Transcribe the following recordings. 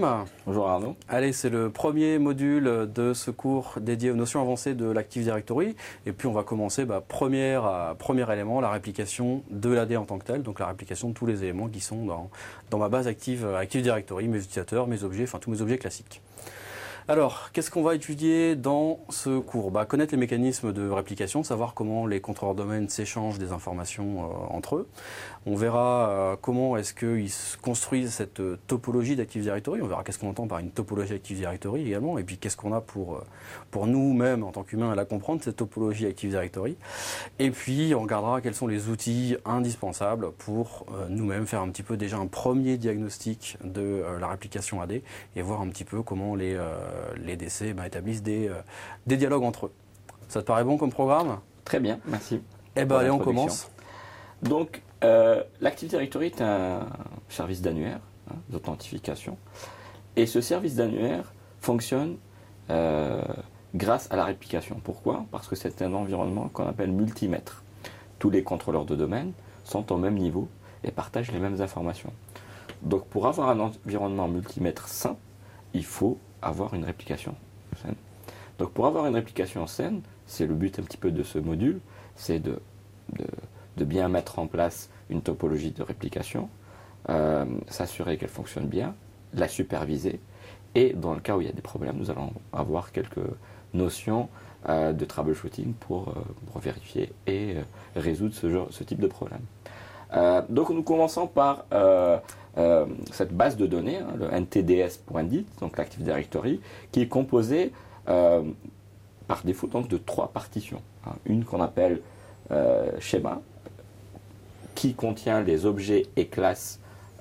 Guillaume. Bonjour Arnaud. Allez, c'est le premier module de ce cours dédié aux notions avancées de l'Active Directory. Et puis on va commencer premier élément, la réplication de l'AD en tant que tel, donc la réplication de tous les éléments qui sont dans ma base Active Directory, mes utilisateurs, mes objets, enfin tous mes objets classiques. Alors, qu'est-ce qu'on va étudier dans ce cours? Connaître les mécanismes de réplication, savoir comment les contrôleurs de domaine s'échangent des informations entre eux. On verra comment est-ce qu'ils construisent cette topologie d'Active Directory. On verra qu'est-ce qu'on entend par une topologie Active Directory également. Et puis qu'est-ce qu'on a pour nous-mêmes, en tant qu'humains, à la comprendre, cette topologie Active Directory. Et puis on regardera quels sont les outils indispensables pour nous-mêmes faire un petit peu déjà un premier diagnostic de la réplication AD et voir un petit peu comment les DC établissent des dialogues entre eux. Ça te paraît bon comme programme? Très bien, merci. Eh bien, allez, on commence. Donc, l'Active Directory est un service d'annuaire d'authentification. Et ce service d'annuaire fonctionne grâce à la réplication. Pourquoi? Parce que c'est un environnement qu'on appelle multimètre. Tous les contrôleurs de domaine sont au même niveau et partagent les mêmes informations. Donc, pour avoir un environnement multimètre sain, il faut avoir une réplication saine. Donc pour avoir une réplication saine, c'est le but un petit peu de ce module, c'est de bien mettre en place une topologie de réplication, s'assurer qu'elle fonctionne bien, la superviser, et dans le cas où il y a des problèmes, nous allons avoir quelques notions de troubleshooting pour vérifier et résoudre ce type de problème. Donc nous commençons par cette base de données, le ntds.dit, donc l'Active Directory, qui est composée par défaut donc, de 3 partitions. Une qu'on appelle schéma, qui contient les objets et classes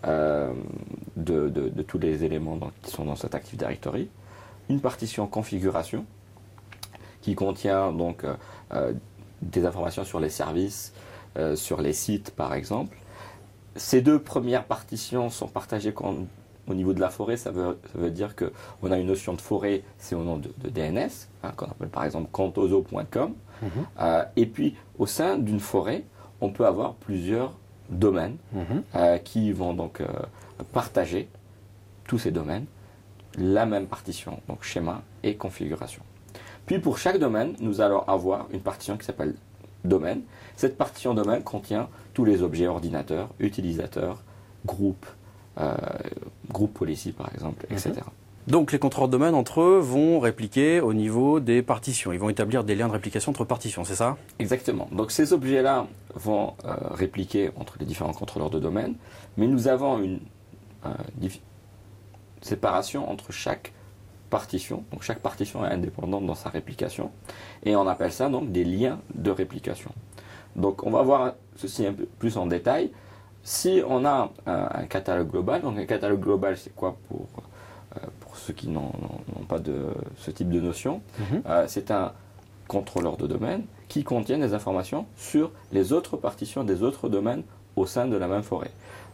de tous les éléments qui sont dans cette Active Directory. Une partition configuration, qui contient donc des informations sur les services, sur les sites par exemple. Ces 2 premières partitions sont partagées au niveau de la forêt. Ça veut dire qu'on a une notion de forêt, c'est au nom de DNS, qu'on appelle par exemple contoso.com. Et puis au sein d'une forêt, on peut avoir plusieurs domaines qui vont donc partager tous ces domaines, la même partition, donc schéma et configuration. Puis pour chaque domaine, nous allons avoir une partition qui s'appelle domaine. Cette partition domaine contient tous les objets ordinateurs, utilisateurs, groupes, groupe policy par exemple, etc. Donc les contrôleurs de domaine entre eux vont répliquer au niveau des partitions. Ils vont établir des liens de réplication entre partitions, c'est ça? Exactement. Donc ces objets-là vont répliquer entre les différents contrôleurs de domaine, mais nous avons une séparation entre chaque partition. Donc chaque partition est indépendante dans sa réplication et on appelle ça donc des liens de réplication. Donc on va voir ceci un peu plus en détail. Si on a un catalogue global, donc un catalogue global c'est quoi pour ceux qui n'ont pas de ce type de notion, c'est un contrôleur de domaine qui contient des informations sur les autres partitions des autres domaines au sein de la même forêt.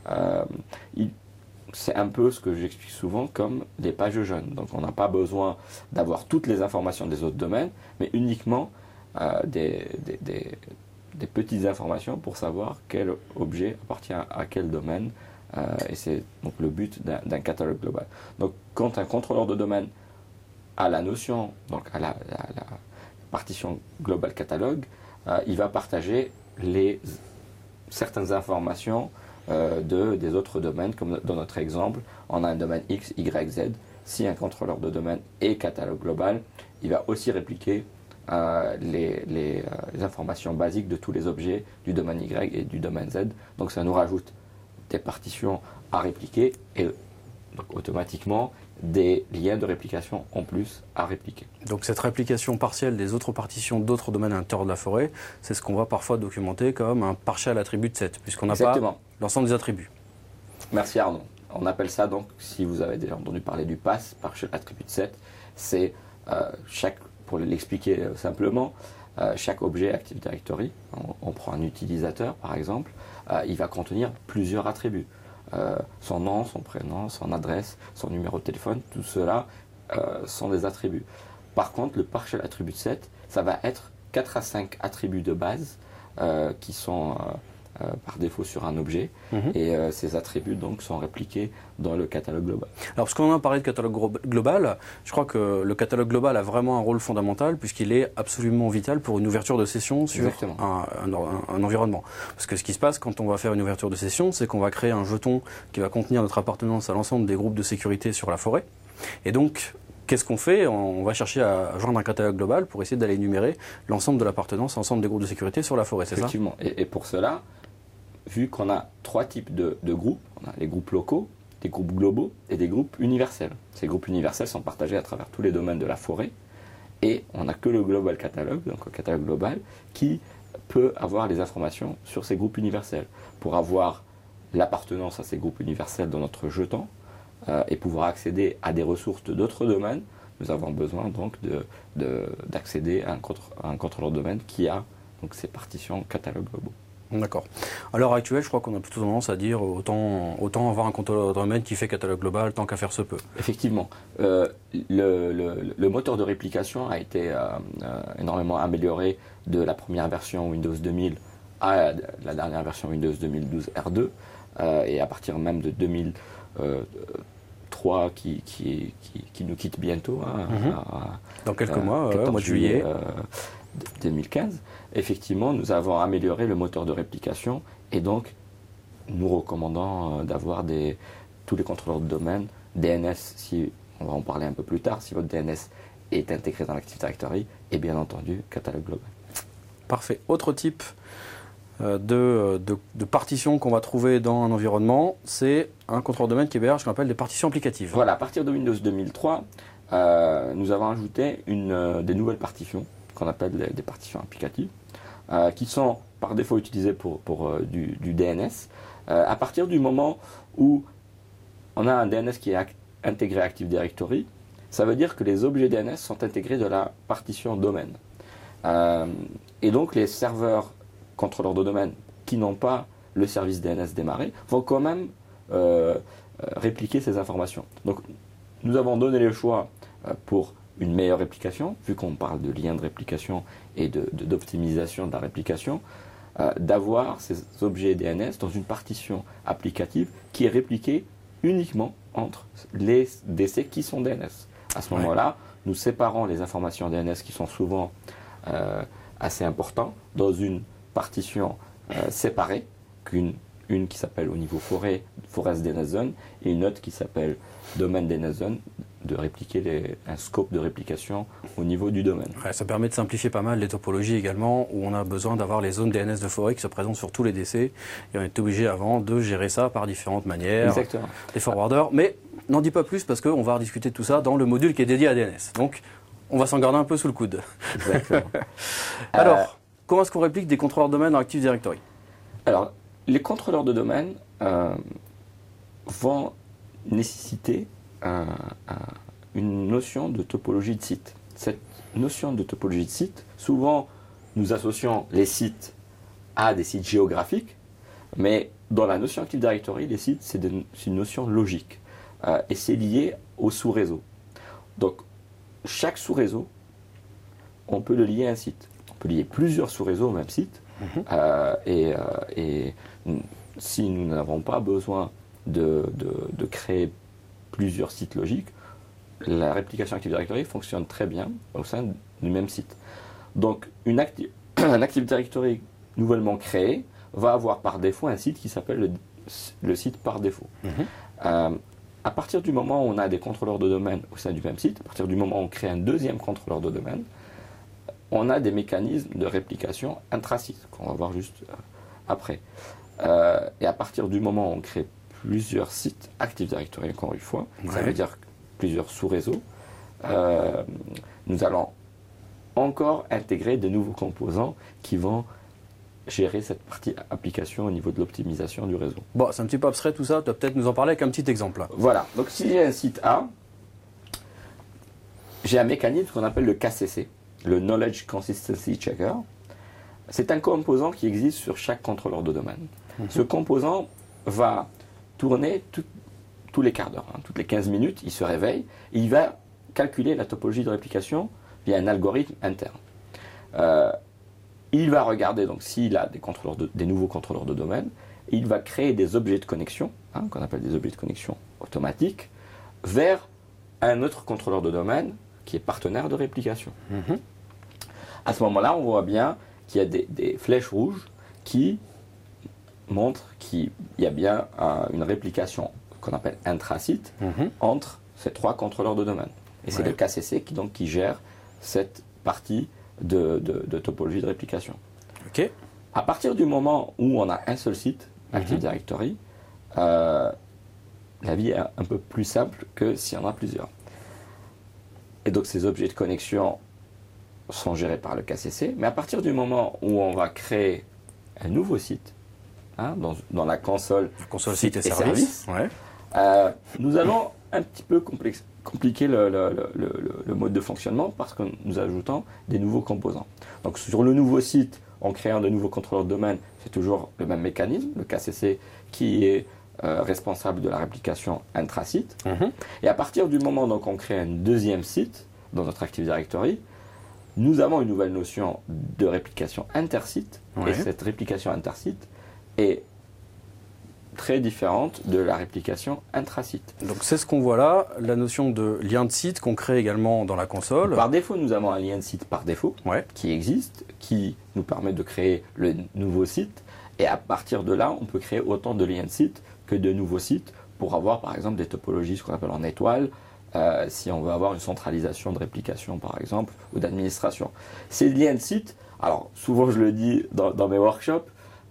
C'est un peu ce que j'explique souvent comme des pages jaunes. Donc on n'a pas besoin d'avoir toutes les informations des autres domaines, mais uniquement des petites informations pour savoir quel objet appartient à quel domaine. Et c'est donc le but d'un catalogue global. Donc quand un contrôleur de domaine a la notion, donc à la partition global catalogue, il va partager certaines informations des autres domaines, comme dans notre exemple, on a un domaine X, Y, Z. Si un contrôleur de domaine est catalogue global, il va aussi répliquer les informations basiques de tous les objets du domaine Y et du domaine Z. Donc ça nous rajoute des partitions à répliquer et donc automatiquement des liens de réplication en plus à répliquer. Donc cette réplication partielle des autres partitions d'autres domaines à l'intérieur de la forêt, c'est ce qu'on va parfois documenter comme un partial attribute set, puisqu'on n'a pas l'ensemble des attributs. Merci Arnaud. On appelle ça donc, si vous avez déjà entendu parler du PAS, partial attribute set, c'est pour l'expliquer simplement, chaque objet Active Directory, on prend un utilisateur par exemple, il va contenir plusieurs attributs. Son nom, son prénom, son adresse, son numéro de téléphone, tout cela sont des attributs. Par contre, le partial attribute set, ça va être 4 à 5 attributs de base qui sont par défaut sur un objet, et ces attributs donc sont répliqués dans le catalogue global. Alors, parce qu'on a parlé de catalogue global, je crois que le catalogue global a vraiment un rôle fondamental puisqu'il est absolument vital pour une ouverture de session sur un environnement. Parce que ce qui se passe quand on va faire une ouverture de session, c'est qu'on va créer un jeton qui va contenir notre appartenance à l'ensemble des groupes de sécurité sur la forêt. Et donc, qu'est-ce qu'on fait? On va chercher à joindre un catalogue global pour essayer d'aller énumérer l'ensemble de l'appartenance à l'ensemble des groupes de sécurité sur la forêt, c'est ça? Effectivement. Et pour cela, vu qu'on a 3 types de groupes, on a les groupes locaux, des groupes globaux et des groupes universels. Ces groupes universels sont partagés à travers tous les domaines de la forêt, et on n'a que le Global Catalogue, donc le catalogue global, qui peut avoir les informations sur ces groupes universels. Pour avoir l'appartenance à ces groupes universels dans notre jeton, et pouvoir accéder à des ressources d'autres domaines, nous avons besoin donc d'accéder à un contrôleur de domaine qui a donc ces partitions catalogues globaux. D'accord. À l'heure actuelle, je crois qu'on a plutôt tendance à dire autant avoir un contrôleur de domaine qui fait catalogue global tant qu'à faire se peut. Effectivement. Le moteur de réplication a été énormément amélioré de la première version Windows 2000 à la dernière version Windows 2012 R2, et à partir même de 2003 qui nous quitte bientôt. Dans quelques mois, au mois de juillet 2015. Effectivement, nous avons amélioré le moteur de réplication, et donc nous recommandons d'avoir tous les contrôleurs de domaine, DNS, si on va en parler un peu plus tard, si votre DNS est intégré dans l'Active Directory, et bien entendu catalogue global. Parfait. Autre type de partition qu'on va trouver dans un environnement, c'est un contrôleur de domaine qui héberge ce qu'on appelle des partitions applicatives. Voilà, à partir de Windows 2003, nous avons ajouté des nouvelles partitions qu'on appelle des partitions applicatives, qui sont par défaut utilisées pour du DNS. À partir du moment où on a un DNS qui est intégré à Active Directory, ça veut dire que les objets DNS sont intégrés de la partition domaine. Et donc les serveurs contrôleurs de domaine qui n'ont pas le service DNS démarré vont quand même répliquer ces informations. Donc nous avons donné le choix pour une meilleure réplication, vu qu'on parle de lien de réplication et d'optimisation de la réplication, d'avoir ces objets DNS dans une partition applicative qui est répliquée uniquement entre les DC qui sont DNS. À ce moment-là, nous séparons les informations DNS qui sont souvent assez importantes dans une partition séparée, une qui s'appelle au niveau Forest DNS Zone, et une autre qui s'appelle Domaine DNS Zone, de répliquer un scope de réplication au niveau du domaine. Ouais, ça permet de simplifier pas mal les topologies également, où on a besoin d'avoir les zones DNS de forêt qui se présentent sur tous les DC, et on est obligé avant de gérer ça par différentes manières. Exactement. Les forwarders, mais n'en dis pas plus parce qu'on va discuter de tout ça dans le module qui est dédié à DNS. Donc, on va s'en garder un peu sous le coude. Exactement. Alors, comment est-ce qu'on réplique des contrôleurs de domaine dans Active Directory? Alors, les contrôleurs de domaine vont nécessiter une notion de topologie de site. Cette notion de topologie de site, souvent nous associons les sites à des sites géographiques, mais dans la notion Active Directory, les sites, c'est une notion logique, et c'est lié au sous-réseau. Donc, chaque sous-réseau, on peut le lier à un site. On peut lier plusieurs sous-réseaux au même site, et si nous n'avons pas besoin de créer plusieurs sites logiques, la réplication Active Directory fonctionne très bien au sein du même site. Donc, un Active Directory nouvellement créé va avoir par défaut un site qui s'appelle le site par défaut. À partir du moment où on a des contrôleurs de domaine au sein du même site, à partir du moment où on crée un deuxième contrôleur de domaine, on a des mécanismes de réplication intra-site, qu'on va voir juste après. Et à partir du moment où on crée plusieurs sites Active Directory, encore une fois, ça veut dire plusieurs sous-réseaux, nous allons encore intégrer de nouveaux composants qui vont gérer cette partie application au niveau de l'optimisation du réseau. Bon, c'est un petit peu abstrait tout ça, tu vas peut-être nous en parler avec un petit exemple. Voilà, donc si j'ai un site A, j'ai un mécanisme qu'on appelle le KCC, le Knowledge Consistency Checker. C'est un composant qui existe sur chaque contrôleur de domaine. Ce composant va tourner tous les quarts d'heure, toutes les 15 minutes, il se réveille et il va calculer la topologie de réplication via un algorithme interne. il va regarder donc s'il a des nouveaux contrôleurs de domaine, et il va créer des objets de connexion, qu'on appelle des objets de connexion automatiques, vers un autre contrôleur de domaine qui est partenaire de réplication. À ce moment-là, on voit bien qu'il y a des flèches rouges qui montrent qu'il y a bien une réplication qu'on appelle intrasite entre ces trois contrôleurs de domaine. Et c'est le KCC qui gère cette partie de topologie de réplication. Ok. À partir du moment où on a un seul site, Active Directory, la vie est un peu plus simple que s'il y en a plusieurs. Et donc ces objets de connexion sont gérés par le KCC, mais à partir du moment où on va créer un nouveau site, dans la console site et service, nous allons un petit peu compliquer le mode de fonctionnement parce que nous ajoutons des nouveaux composants. Donc sur le nouveau site, en créant de nouveaux contrôleurs de domaine, c'est toujours le même mécanisme, le KCC qui est responsable de la réplication intrasite. Et à partir du moment où on crée un deuxième site dans notre Active Directory, nous avons une nouvelle notion de réplication intersite. Et cette réplication intersite est très différente de la réplication intrasite. Donc c'est ce qu'on voit là, la notion de lien de site qu'on crée également dans la console. Par défaut, nous avons un lien de site par défaut qui existe, qui nous permet de créer le nouveau site. Et à partir de là, on peut créer autant de liens de site que de nouveaux sites pour avoir par exemple des topologies, ce qu'on appelle en étoile, si on veut avoir une centralisation de réplication par exemple, ou d'administration. Ces liens de site, alors souvent je le dis dans mes workshops,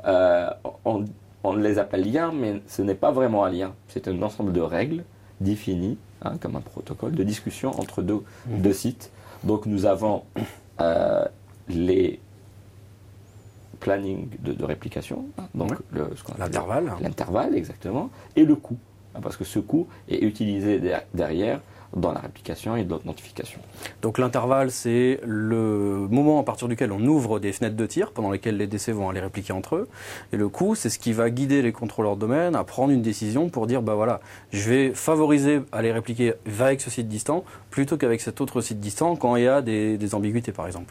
on les appelle liens, mais ce n'est pas vraiment un lien. C'est un ensemble de règles définies, comme un protocole de discussion entre deux sites. Donc nous avons les plannings de réplication, donc l'intervalle exactement, et le coût, parce que ce coût est utilisé derrière dans la réplication et dans l'authentification. Donc l'intervalle, c'est le moment à partir duquel on ouvre des fenêtres de tir pendant lesquelles les DC vont aller répliquer entre eux. Et le coût, c'est ce qui va guider les contrôleurs de domaine à prendre une décision pour dire, bah voilà, je vais favoriser à les répliquer avec ce site distant plutôt qu'avec cet autre site distant quand il y a des ambiguïtés par exemple.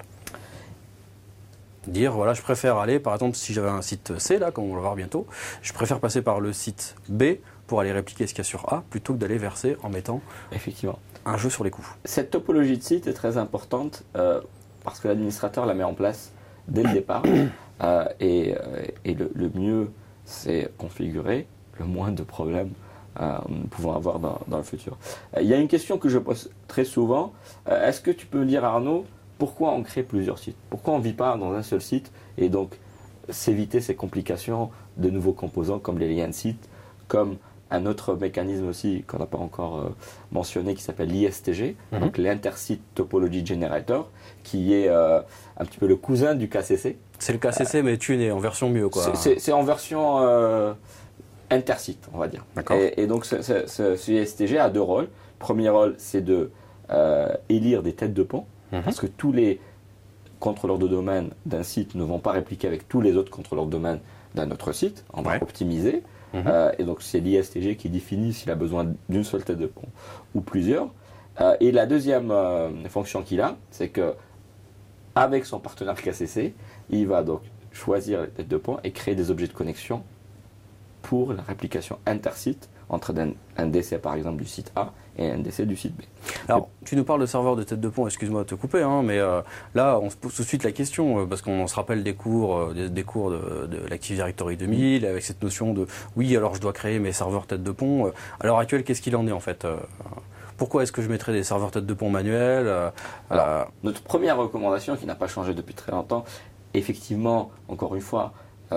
Dire, voilà, je préfère aller, par exemple, si j'avais un site C, là, comme on va le voir bientôt, je préfère passer par le site B pour aller répliquer ce qu'il y a sur A, plutôt que d'aller verser en mettant effectivement un jeu sur les coûts. Cette topologie de site est très importante parce que l'administrateur la met en place dès le départ et le mieux c'est configurer, le moins de problèmes nous pouvons avoir dans le futur. Il y a une question que je pose très souvent, est-ce que tu peux me dire Arnaud, pourquoi on crée plusieurs sites? Pourquoi on ne vit pas dans un seul site et donc s'éviter ces complications de nouveaux composants comme les liens de site, comme un autre mécanisme aussi qu'on n'a pas encore mentionné qui s'appelle l'ISTG, donc l'Intersite Topology Generator, qui est un petit peu le cousin du KCC. C'est le KCC mais tuné, en version mieux quoi. C'est en version intersite, on va dire. Et donc ce ISTG a deux rôles. Le premier rôle, c'est de élire des têtes de pont, parce que tous les contrôleurs de domaine d'un site ne vont pas répliquer avec tous les autres contrôleurs de domaine d'un autre site. On va optimiser. Et donc c'est l'ISTG qui définit s'il a besoin d'une seule tête de pont ou plusieurs. Et la deuxième fonction qu'il a, c'est que avec son partenaire KCC, il va donc choisir les têtes de pont et créer des objets de connexion pour la réplication intersite entre un DC par exemple du site A et un DC du site B. Alors, tu nous parles de serveur de tête de pont, excuse-moi de te couper, mais là, on se pose tout de suite la question, parce qu'on se rappelle des cours de l'Active Directory 2000, avec cette notion de, oui, alors je dois créer mes serveurs tête de pont. À l'heure actuelle, qu'est-ce qu'il en est en fait Pourquoi est-ce que je mettrais des serveurs tête de pont manuels Alors, notre première recommandation, qui n'a pas changé depuis très longtemps, effectivement, encore une fois,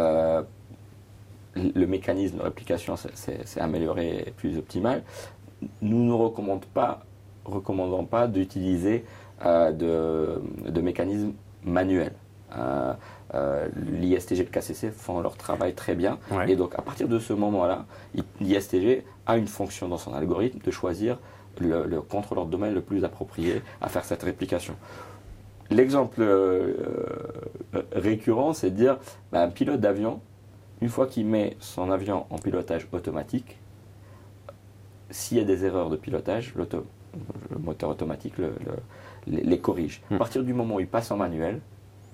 le mécanisme de réplication s'est amélioré et plus optimal. Nous ne recommandons pas d'utiliser de mécanismes manuels. L'ISTG et le KCC font leur travail très bien. Et donc, à partir de ce moment-là, l'ISTG a une fonction dans son algorithme de choisir le contrôleur de domaine le plus approprié à faire cette réplication. L'exemple récurrent, c'est de dire un pilote d'avion, une fois qu'il met son avion en pilotage automatique, s'il y a des erreurs de pilotage, le moteur automatique les corrige. À partir du moment où il passe en manuel,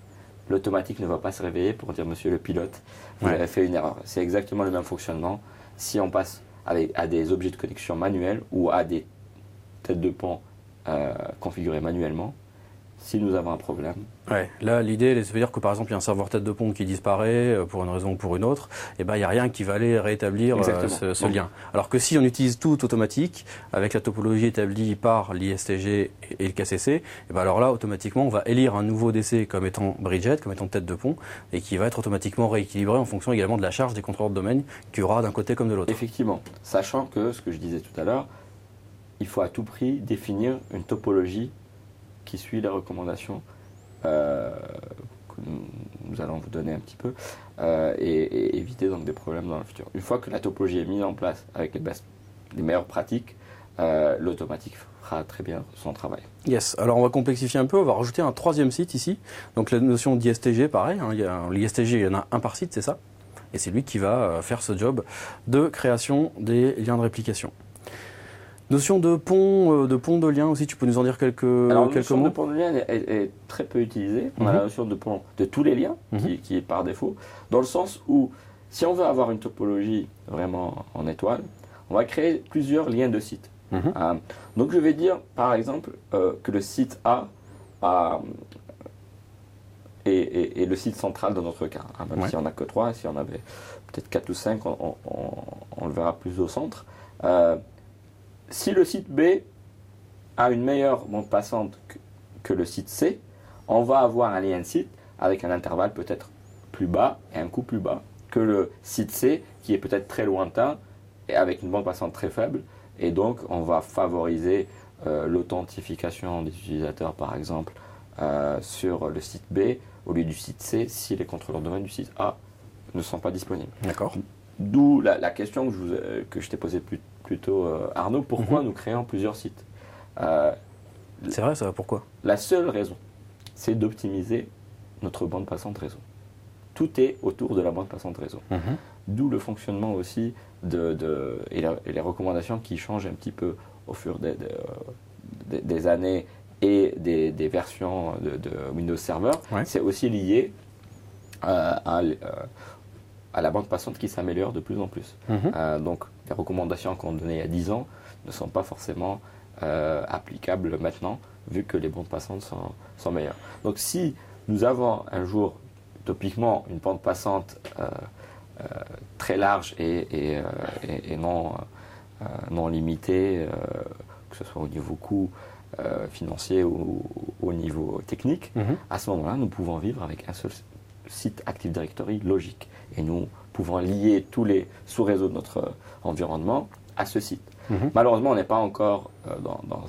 l'automatique ne va pas se réveiller pour dire monsieur le pilote, vous avez fait une erreur. C'est exactement le même fonctionnement si on passe à des objets de connexion manuels ou à des têtes de pont configurées manuellement. Si nous avons un problème. Ouais, là, l'idée, ça veut dire que par exemple, il y a un serveur tête de pont qui disparaît pour une raison ou pour une autre, et ben, il n'y a rien qui va aller rétablir ce lien. Alors que si on utilise tout automatique, avec la topologie établie par l'ISTG et le KCC, et ben alors là, automatiquement, on va élire un nouveau DC comme étant bridgehead, comme étant tête de pont, et qui va être automatiquement rééquilibré en fonction également de la charge des contrôleurs de domaine qu'il y aura d'un côté comme de l'autre. Effectivement, sachant que, ce que je disais tout à l'heure, il faut à tout prix définir une topologie qui suit les recommandations que nous allons vous donner un petit peu et éviter donc des problèmes dans le futur. Une fois que la topologie est mise en place avec les meilleures pratiques, l'automatique fera très bien son travail. Yes, alors on va complexifier un peu, on va rajouter un troisième site ici. Donc la notion d'ISTG, pareil, hein, l'ISTG, il y en a un par site, c'est ça. Et c'est lui qui va faire ce job de création des liens de réplication. Notion de pont de lien aussi, tu peux nous en dire quelques mots? La notion de pont de lien est très peu utilisée. On a la notion de pont de tous les liens, qui est par défaut, dans le sens où, si on veut avoir une topologie vraiment en étoile, on va créer plusieurs liens de sites. Donc je vais dire, par exemple, que le site A est le site central dans notre cas. Même si on n'a que 3, si on avait peut-être 4 ou 5, on le verra plus au centre. Si le site B a une meilleure bande passante que le site C, on va avoir un lien de site avec un intervalle peut-être plus bas et un coût plus bas que le site C qui est peut-être très lointain et avec une bande passante très faible. Et donc, on va favoriser l'authentification des utilisateurs, par exemple, sur le site B au lieu du site C si les contrôleurs de domaine du site A ne sont pas disponibles. D'accord. D'où la question que je t'ai posée plutôt, Arnaud, pourquoi nous créons plusieurs sites? C'est vrai, ça, pourquoi? La seule raison, c'est d'optimiser notre bande passante réseau. Tout est autour de la bande passante réseau. D'où le fonctionnement aussi et les recommandations qui changent un petit peu au fur des années et des versions de Windows Server. C'est aussi lié à la bande passante qui s'améliore de plus en plus. Donc, les recommandations qu'on donnait il y a 10 ans ne sont pas forcément applicables maintenant, vu que les bandes passantes sont meilleures. Donc, si nous avons un jour, topiquement, une bande passante très large et non limitée, que ce soit au niveau coût financier ou au niveau technique, à ce moment-là, nous pouvons vivre avec un seul site Active Directory logique. Et nous pouvons lier tous les sous-réseaux de notre environnement à ce site. Malheureusement, on n'est pas encore dans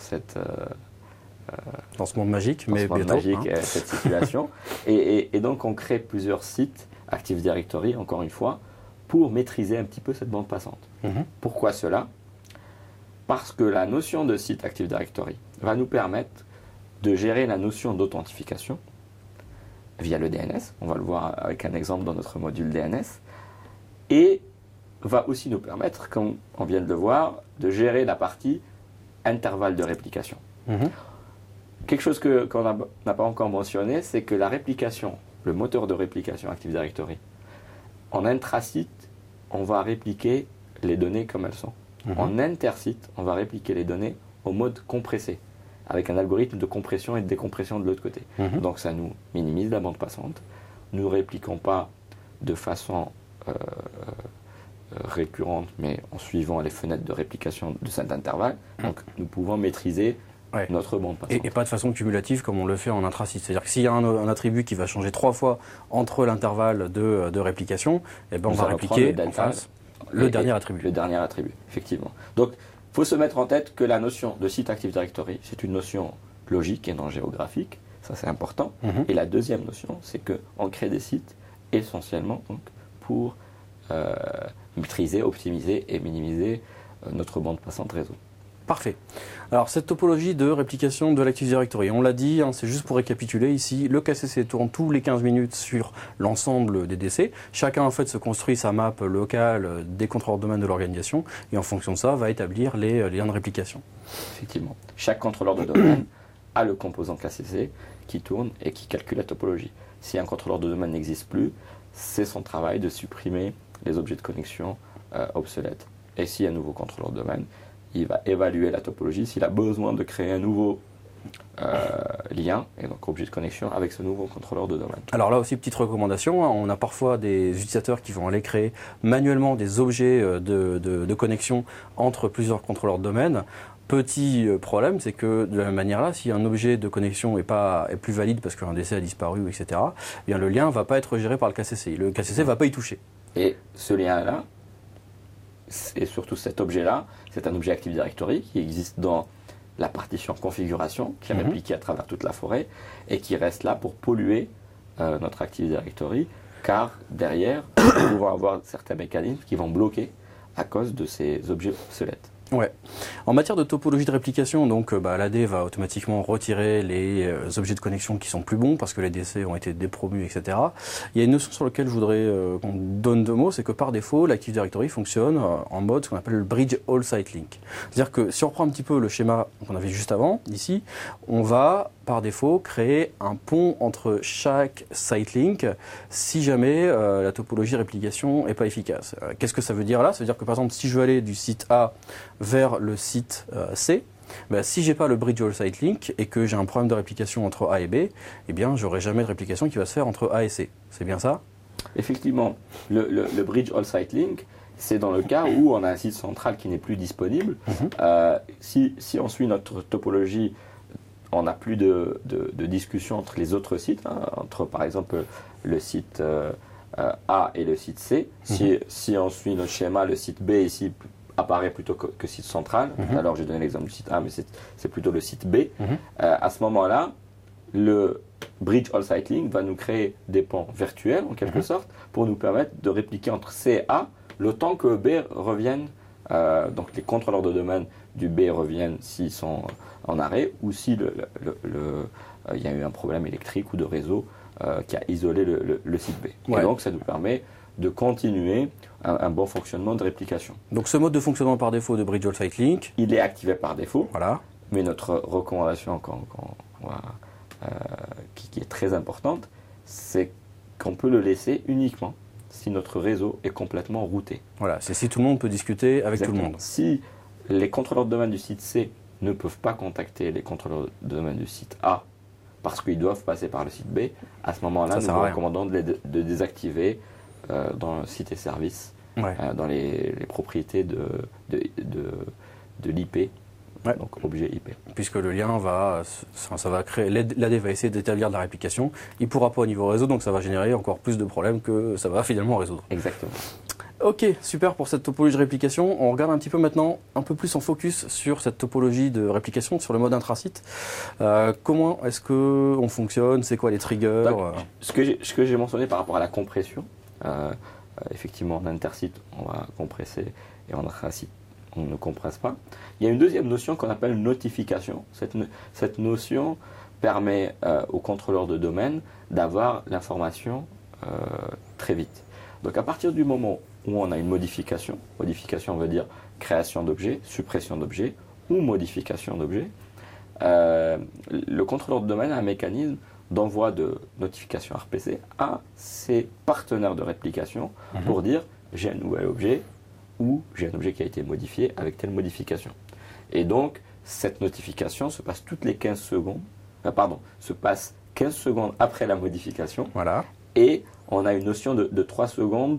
ce monde magique, mais bientôt. Cette situation. Et donc, on crée plusieurs sites Active Directory, encore une fois, pour maîtriser un petit peu cette bande passante. Pourquoi cela? Parce que la notion de site Active Directory va nous permettre de gérer la notion d'authentification via le DNS. On va le voir avec un exemple dans notre module DNS. Et va aussi nous permettre, comme on vient de le voir, de gérer la partie intervalle de réplication. Quelque chose qu'on n'a pas encore mentionné, c'est que la réplication, le moteur de réplication Active Directory, en intrasite, on va répliquer les données comme elles sont. En intersite, on va répliquer les données au mode compressé, avec un algorithme de compression et de décompression de l'autre côté. Donc ça nous minimise la bande passante. Nous ne répliquons pas de façon récurrente, mais en suivant les fenêtres de réplication de cet intervalle. Donc nous pouvons maîtriser notre bande passante. Et pas de façon cumulative comme on le fait en intrasite. C'est-à-dire que s'il y a un attribut qui va changer 3 fois entre l'intervalle de réplication, on va répliquer en face le dernier attribut. Le dernier attribut, effectivement. Donc, il faut se mettre en tête que la notion de site Active Directory, c'est une notion logique et non géographique. Ça, c'est important. Et la deuxième notion, c'est qu'on crée des sites essentiellement donc, pour maîtriser, optimiser et minimiser notre bande passante réseau. Parfait. Alors cette topologie de réplication de l'Active Directory, on l'a dit, c'est juste pour récapituler ici, le KCC tourne tous les 15 minutes sur l'ensemble des DC. Chacun en fait se construit sa map locale des contrôleurs de domaine de l'organisation et en fonction de ça va établir les liens de réplication. Effectivement. Chaque contrôleur de domaine a le composant KCC qui tourne et qui calcule la topologie. Si un contrôleur de domaine n'existe plus, c'est son travail de supprimer les objets de connexion obsolètes. Et s'il y a un nouveau contrôleur de domaine, il va évaluer la topologie. S'il a besoin de créer un nouveau lien, et donc objet de connexion, avec ce nouveau contrôleur de domaine. Alors là aussi, petite recommandation, hein, on a parfois des utilisateurs qui vont aller créer manuellement des objets de connexion entre plusieurs contrôleurs de domaine. Petit problème, c'est que de la même manière là, si un objet de connexion est plus valide parce qu'un DC a disparu, etc., eh bien le lien ne va pas être géré par le KCC. Le KCC ne va pas y toucher. Et ce lien-là, et surtout cet objet-là, c'est un objet Active Directory qui existe dans la partition configuration, qui est répliquée à travers toute la forêt, et qui reste là pour polluer notre Active Directory, car derrière, nous pouvons avoir certains mécanismes qui vont bloquer à cause de ces objets obsolètes. Ouais. En matière de topologie de réplication, donc l'AD va automatiquement retirer les objets de connexion qui sont plus bons parce que les DC ont été dépromus, etc. Il y a une notion sur laquelle je voudrais qu'on donne 2 mots, c'est que par défaut, l'Active Directory fonctionne en mode ce qu'on appelle le Bridge All Site Link. C'est-à-dire que si on reprend un petit peu le schéma qu'on avait juste avant, ici, on va par défaut créer un pont entre chaque site link si jamais la topologie de réplication n'est pas efficace. Qu'est-ce que ça veut dire là? Ça veut dire que par exemple, si je veux aller du site A vers le site C, si je n'ai pas le Bridge All Site Link et que j'ai un problème de réplication entre A et B, eh bien, j'aurai jamais de réplication qui va se faire entre A et C. C'est bien ça? Effectivement, le Bridge All Site Link, c'est dans le cas où on a un site central qui n'est plus disponible. Si on suit notre topologie, on n'a plus de discussion entre les autres sites, hein, entre par exemple le site A et le site C. Si on suit notre schéma, le site B ici apparaît plutôt que site central. Alors j'ai donné l'exemple du site A, mais c'est plutôt le site B. À ce moment-là, le Bridge All Site Link va nous créer des ponts virtuels en quelque sorte pour nous permettre de répliquer entre C et A le temps que B revienne. Donc les contrôleurs de domaine du B reviennent s'ils sont en arrêt ou si il y a eu un problème électrique ou de réseau qui a isolé le site B. Ouais. Et donc ça nous permet de continuer un bon fonctionnement de réplication. Donc ce mode de fonctionnement par défaut de Bridge All Site Link, il est activé par défaut. Voilà. Mais notre recommandation qui est très importante, c'est qu'on peut le laisser uniquement si notre réseau est complètement routé. Voilà, c'est si tout le monde peut discuter avec tout le monde. Si les contrôleurs de domaine du site C ne peuvent pas contacter les contrôleurs de domaine du site A parce qu'ils doivent passer par le site B, à ce moment-là, nous recommandons de désactiver dans le site et service, dans les propriétés de l'IP. Donc objet IP. Puisque le lien ça va créer, l'AD va essayer d'établir de la réplication, il ne pourra pas au niveau réseau, donc ça va générer encore plus de problèmes que ça va finalement résoudre. Exactement. Ok, super pour cette topologie de réplication. On regarde un petit peu maintenant, un peu plus en focus sur cette topologie de réplication, sur le mode intrasite. Comment est-ce qu'on fonctionne? C'est quoi les triggers? Donc, ce que j'ai mentionné par rapport à la compression, effectivement en intersite on va compresser et en intrasite on ne compresse pas. Il y a une deuxième notion qu'on appelle notification. Cette notion permet au contrôleur de domaine d'avoir l'information très vite. Donc à partir du moment où on a une modification veut dire création d'objet, suppression d'objet ou modification d'objet, le contrôleur de domaine a un mécanisme d'envoi de notification RPC à ses partenaires de réplication pour dire j'ai un nouvel objet ou j'ai un objet qui a été modifié avec telle modification. Et donc, cette notification se passe toutes les 15 secondes, se passe 15 secondes après la modification. Voilà. Et on a une notion de 3 secondes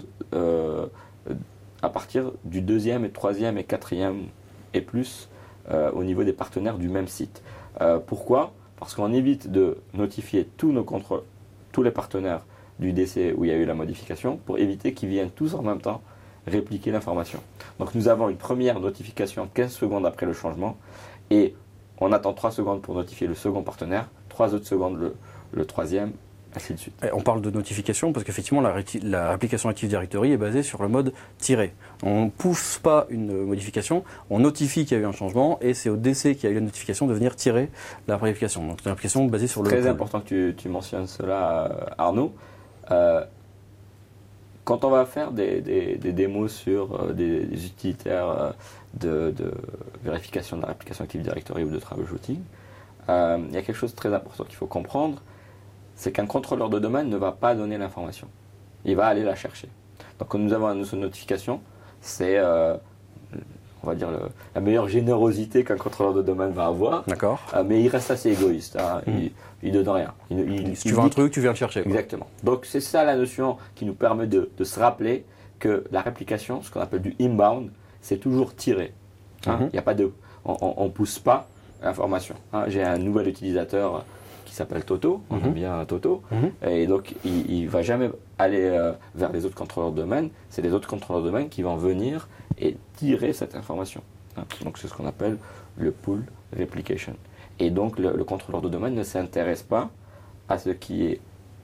à partir du 2e et 3e et 4e et plus au niveau des partenaires du même site. Pourquoi? Parce qu'on évite de notifier tous les partenaires du DC où il y a eu la modification pour éviter qu'ils viennent tous en même temps répliquer l'information. Donc nous avons une première notification 15 secondes après le changement et on attend 3 secondes pour notifier le second partenaire, 3 autres secondes le troisième, ainsi de suite. Et on parle de notification parce qu'effectivement la réplication Active Directory est basée sur le mode tiré. On ne pousse pas une modification, on notifie qu'il y a eu un changement et c'est au DC qui a eu la notification de venir tirer la réplication. Donc c'est une application basée sur le... Très important que tu mentionnes cela, Arnaud. Quand on va faire des démos sur des utilitaires de vérification de la réplication Active Directory ou de troubleshooting, il y a quelque chose de très important qu'il faut comprendre, c'est qu'un contrôleur de domaine ne va pas donner l'information. Il va aller la chercher. Donc quand nous avons une notification, c'est on va dire la meilleure générosité qu'un contrôleur de domaine va avoir. D'accord. Mais il reste assez égoïste. Hein. Il ne donne rien. Si tu veux un truc, tu viens le chercher. Quoi. Exactement. Donc c'est ça la notion qui nous permet de se rappeler que la réplication, ce qu'on appelle du inbound, c'est toujours tiré. Hein. Y a pas de, on ne pousse pas l'information. Hein. J'ai un nouvel utilisateur qui s'appelle Toto, on aime bien Toto, et donc il ne va jamais aller vers les autres contrôleurs de domaine, c'est les autres contrôleurs de domaine qui vont venir et tirer cette information. Hein. Donc c'est ce qu'on appelle le pull replication. Et donc le contrôleur de domaine ne s'intéresse pas à ce qui est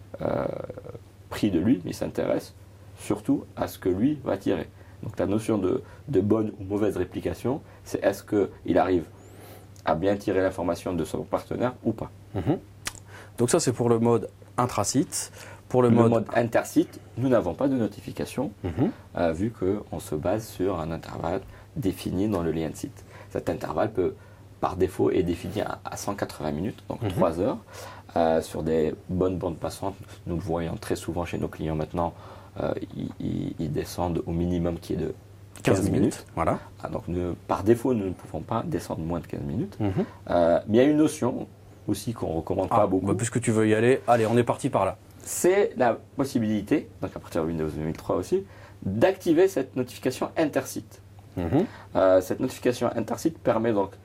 pris de lui, mais il s'intéresse surtout à ce que lui va tirer. Donc la notion de bonne ou mauvaise réplication, c'est est-ce qu'il arrive à bien tirer l'information de son partenaire ou pas. Donc ça c'est pour le mode intrasite. Pour le mode intersite, nous n'avons pas de notification vu qu'on se base sur un intervalle défini dans le lien de site. Cet intervalle peut, par défaut, est défini à 180 minutes, donc 3 heures. Sur des bonnes bandes passantes, nous le voyons très souvent chez nos clients maintenant, ils descendent au minimum qui est de 15 minutes. Voilà. Donc par défaut, nous ne pouvons pas descendre moins de 15 minutes. Mais il y a une notion aussi qu'on ne recommande pas beaucoup. Bah, puisque tu veux y aller, allez, on est parti par là. C'est la possibilité, donc à partir de Windows 2003 aussi, d'activer cette notification intersite. Cette notification intersite permet donc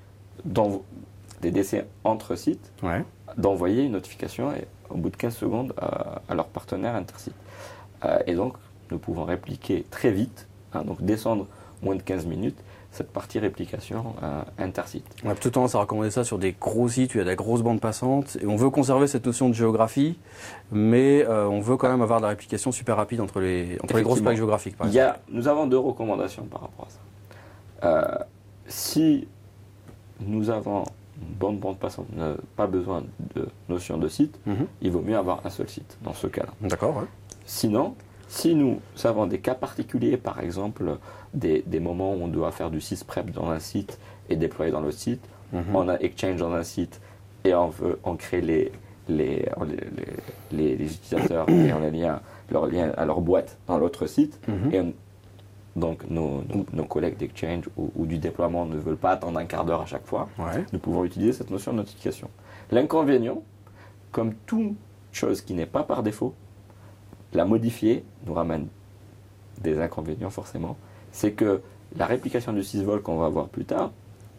des décès entre sites, d'envoyer une notification et, au bout de 15 secondes à leur partenaire intersite. Et donc, nous pouvons répliquer très vite, donc descendre moins de 15 minutes, cette partie réplication intersite. On a plutôt tendance à recommander ça sur des gros sites où il y a des grosses bandes passantes et on veut conserver cette notion de géographie, mais on veut quand même avoir de la réplication super rapide entre les grosses plaques géographiques. Par exemple. Nous avons 2 recommandations par rapport à ça. Si nous avons une bonne bande passante, on n'a pas besoin de notion de site, il vaut mieux avoir un seul site dans ce cas-là. D'accord. Ouais. Sinon, si nous avons des cas particuliers, par exemple des moments où on doit faire du sysprep dans un site et déployer dans le site, on a Exchange dans un site et on crée les utilisateurs et on les lien à leur boîte dans l'autre site. Et donc nos collègues d'Exchange ou du déploiement ne veulent pas attendre un quart d'heure à chaque fois. Nous pouvons utiliser cette notion de notification. L'inconvénient, comme toute chose qui n'est pas par défaut, la modifier nous ramène des inconvénients forcément. C'est que la réplication du sysvol qu'on va voir plus tard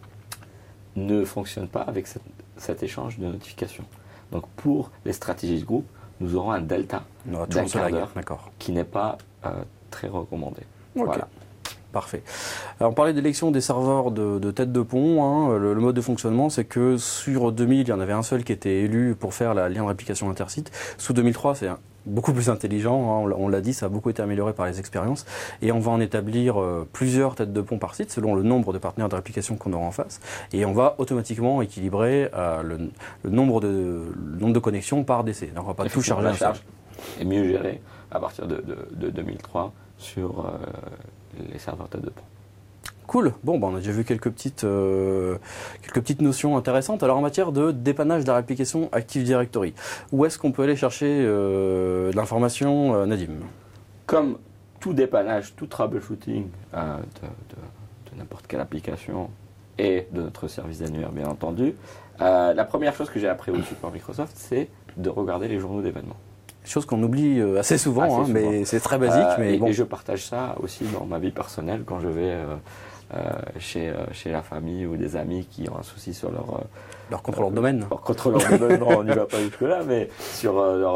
ne fonctionne pas avec cet échange de notifications. Donc pour les stratégies de groupe, nous aurons un delta d'un quart d'heure qui n'est pas très recommandé. Okay. Voilà. Parfait. Alors, on parlait d'élection des serveurs de tête de pont. Le mode de fonctionnement, c'est que sur 2000, il y en avait un seul qui était élu pour faire la lien de réplication intersite. Sous 2003, c'est beaucoup plus intelligent. On l'a dit, ça a beaucoup été amélioré par les expériences. Et on va en établir plusieurs têtes de pont par site, selon le nombre de partenaires de réplication qu'on aura en face. Et on va automatiquement équilibrer le nombre de connexions par DC. Donc, on ne va pas tout charger la charge est mieux gérée à partir de 2003 sur les serveurs tête de pont. Cool. Bon, on a déjà vu quelques petites notions intéressantes. Alors, en matière de dépannage de la réplication Active Directory, où est-ce qu'on peut aller chercher de l'information, Nadim? Comme tout dépannage, tout troubleshooting de n'importe quelle application et de notre service d'annuaire, bien entendu, la première chose que j'ai appris au support Microsoft, c'est de regarder les journaux d'événements. Chose qu'on oublie assez souvent, mais c'est très basique. Et je partage ça aussi dans ma vie personnelle quand je vais chez la famille ou des amis qui ont un souci sur leur contrôleur de domaine. Leur contrôleur de domaine, non, on n'y va pas jusque-là, mais sur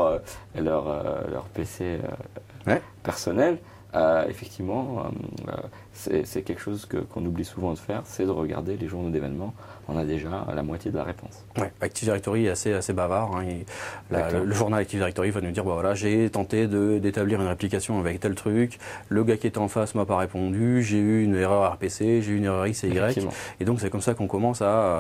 leur PC personnel. Effectivement, c'est quelque chose qu'on oublie souvent de faire, c'est de regarder les journaux d'événements. On a déjà la moitié de la réponse. Ouais, Active Directory est assez bavard. Le journal Active Directory va nous dire voilà, j'ai tenté d'établir une réplication avec tel truc, le gars qui était en face m'a pas répondu, j'ai eu une erreur RPC, j'ai eu une erreur X et Y. Et donc c'est comme ça qu'on commence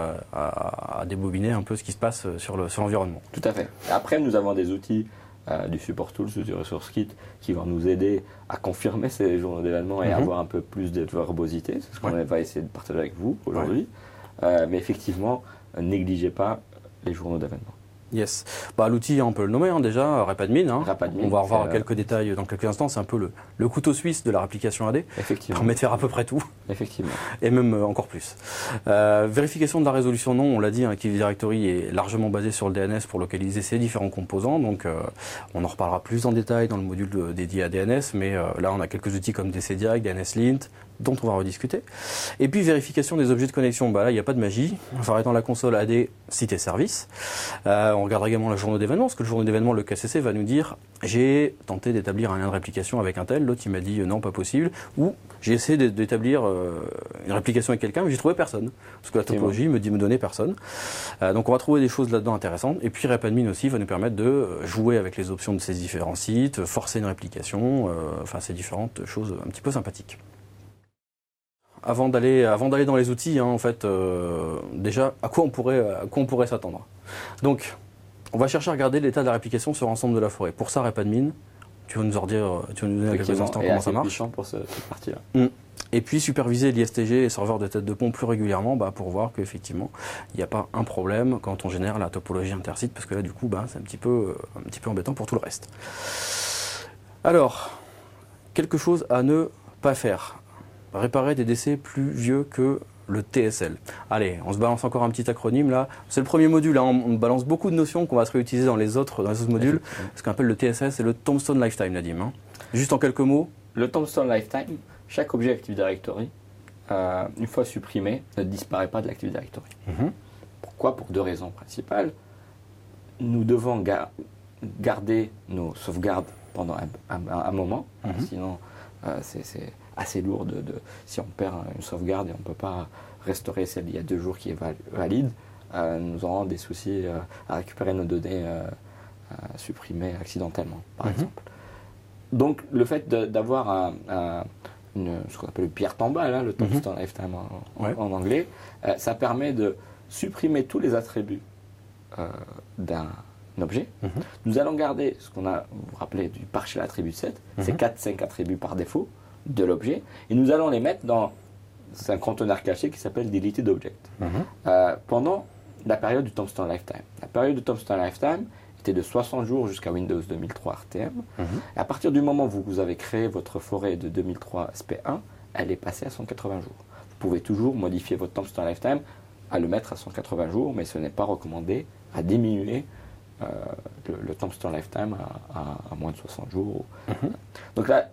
à débobiner un peu ce qui se passe sur l'environnement. Tout à fait. Après, nous avons des outils du Support Tools ou du Resource Kit qui vont nous aider à confirmer ces journaux d'événements et avoir un peu plus de verbosité. C'est ce qu'on va essayer de partager avec vous aujourd'hui. Mais effectivement, négligez pas les journaux d'événements. Yes. L'outil, on peut le nommer déjà, RepAdmin. RepAdmin, on va revoir quelques détails dans quelques instants. C'est un peu le couteau suisse de la réplication AD. Effectivement. Permet de faire à peu près tout. Effectivement. Et même encore plus. Vérification de la résolution nom, on l'a dit, Active Directory est largement basé sur le DNS pour localiser ses différents composants. Donc on en reparlera plus en détail dans le module dédié à DNS. Mais là, on a quelques outils comme DCDiag, DNSLint, dont on va rediscuter. Et puis vérification des objets de connexion. Là, il n'y a pas de magie. On va arrêter dans la console AD, site et service. On regardera également le journaux d'événements, parce que le journaux d'événements, le KCC va nous dire j'ai tenté d'établir un lien de réplication avec un tel, l'autre il m'a dit non, pas possible, ou j'ai essayé d'établir une réplication avec quelqu'un, mais j'ai trouvé personne, parce que la topologie me donnait personne. Donc on va trouver des choses là-dedans intéressantes. Et puis RepAdmin aussi va nous permettre de jouer avec les options de ces différents sites, forcer une réplication, ces différentes choses un petit peu sympathiques. Avant d'aller dans les outils, déjà, à quoi on pourrait s'attendre. Donc, on va chercher à regarder l'état de la réplication sur l'ensemble de la forêt. Pour ça, RepAdmin, tu vas nous donner quelques instants comment ça marche. Pour cette partie-là. Et puis superviser l'ISTG et serveurs de tête de pont plus régulièrement pour voir qu'effectivement, il n'y a pas un problème quand on génère la topologie intersite, parce que là, du coup, c'est un petit peu embêtant pour tout le reste. Alors, quelque chose à ne pas faire. Réparer des DC plus vieux que le TSL. Allez, on se balance encore un petit acronyme là. C'est le premier module, on balance beaucoup de notions qu'on va se réutiliser dans les autres modules. Ce qu'on appelle le TSL, c'est le Tombstone Lifetime, Nadim. Juste en quelques mots. Le Tombstone Lifetime, chaque objet Active Directory, une fois supprimé, ne disparaît pas de l'Active Directory. Pourquoi? Pour deux raisons principales. Nous devons garder nos sauvegardes pendant un moment, sinon c'est assez lourd si on perd une sauvegarde et on ne peut pas restaurer celle d'il y a 2 jours qui est valide, nous aurons des soucis à récupérer nos données supprimées accidentellement, par exemple. Donc le fait d'avoir ce qu'on appelle le pierre tombale, le Tombstone Lifetime en anglais, ça permet de supprimer tous les attributs d'un objet. Nous allons garder ce qu'on a, vous vous rappelez, du partial attribute set, c'est 4-5 attributs par défaut de l'objet, et nous allons les mettre dans un conteneur caché qui s'appelle deleted object. Pendant la période du Tombstone Lifetime. La période du Tombstone Lifetime était de 60 jours jusqu'à Windows 2003 RTM. Et à partir du moment où vous avez créé votre forêt de 2003 SP1, elle est passée à 180 jours. Vous pouvez toujours modifier votre Tombstone Lifetime à le mettre à 180 jours, mais ce n'est pas recommandé à diminuer le Tombstone Lifetime à moins de 60 jours. Donc là,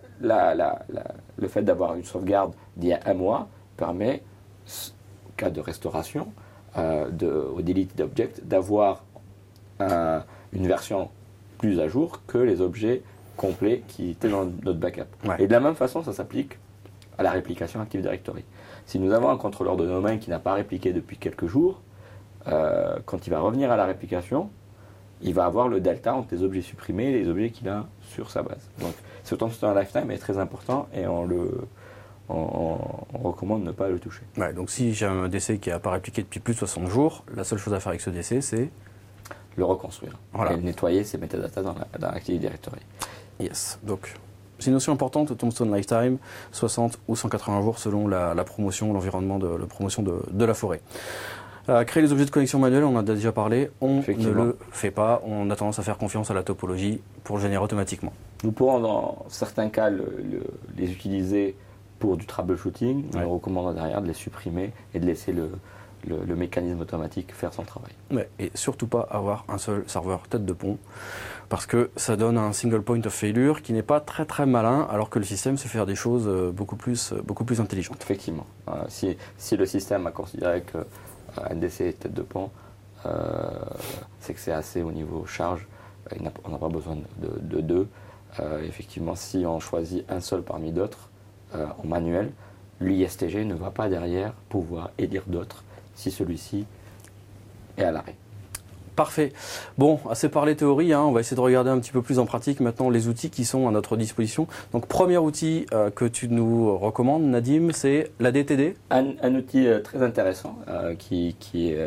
le fait d'avoir une sauvegarde d'il y a 1 mois permet, en cas de restauration, au Deleted Object, d'avoir une version plus à jour que les objets complets qui étaient dans notre backup. Et de la même façon, ça s'applique à la réplication Active Directory. Si nous avons un contrôleur de domaine qui n'a pas répliqué depuis quelques jours, quand il va revenir à la réplication, il va avoir le delta entre les objets supprimés et les objets qu'il a sur sa base. Donc ce Tombstone Lifetime est très important et on recommande de ne pas le toucher. Donc si j'ai un DC qui n'a pas répliqué depuis plus de 60 jours, la seule chose à faire avec ce DC, c'est le reconstruire et nettoyer ses metadata dans l'Active Directory. Yes. Donc c'est une notion importante, le Tombstone Lifetime, 60 ou 180 jours selon la promotion, l'environnement de promotion de la forêt. Créer les objets de connexion manuelle, on en a déjà parlé, on ne le fait pas, on a tendance à faire confiance à la topologie pour le générer automatiquement. Nous pourrons dans certains cas les utiliser pour du troubleshooting, mais on recommande derrière de les supprimer et de laisser le mécanisme automatique faire son travail. Et surtout pas avoir un seul serveur tête de pont, parce que ça donne un single point of failure qui n'est pas très très malin, alors que le système sait faire des choses beaucoup plus intelligentes. Effectivement. Si le système a considéré que NDC tête de pont, c'est que c'est assez au niveau charge, on n'a pas besoin de deux. Effectivement, si on choisit un seul parmi d'autres en manuel, l'ISTG ne va pas derrière pouvoir élire d'autres si celui-ci est à l'arrêt. Parfait. Bon, assez parlé théorie, on va essayer de regarder un petit peu plus en pratique maintenant les outils qui sont à notre disposition. Donc, premier outil que tu nous recommandes, Nadim, c'est la DTD. Un outil très intéressant qui est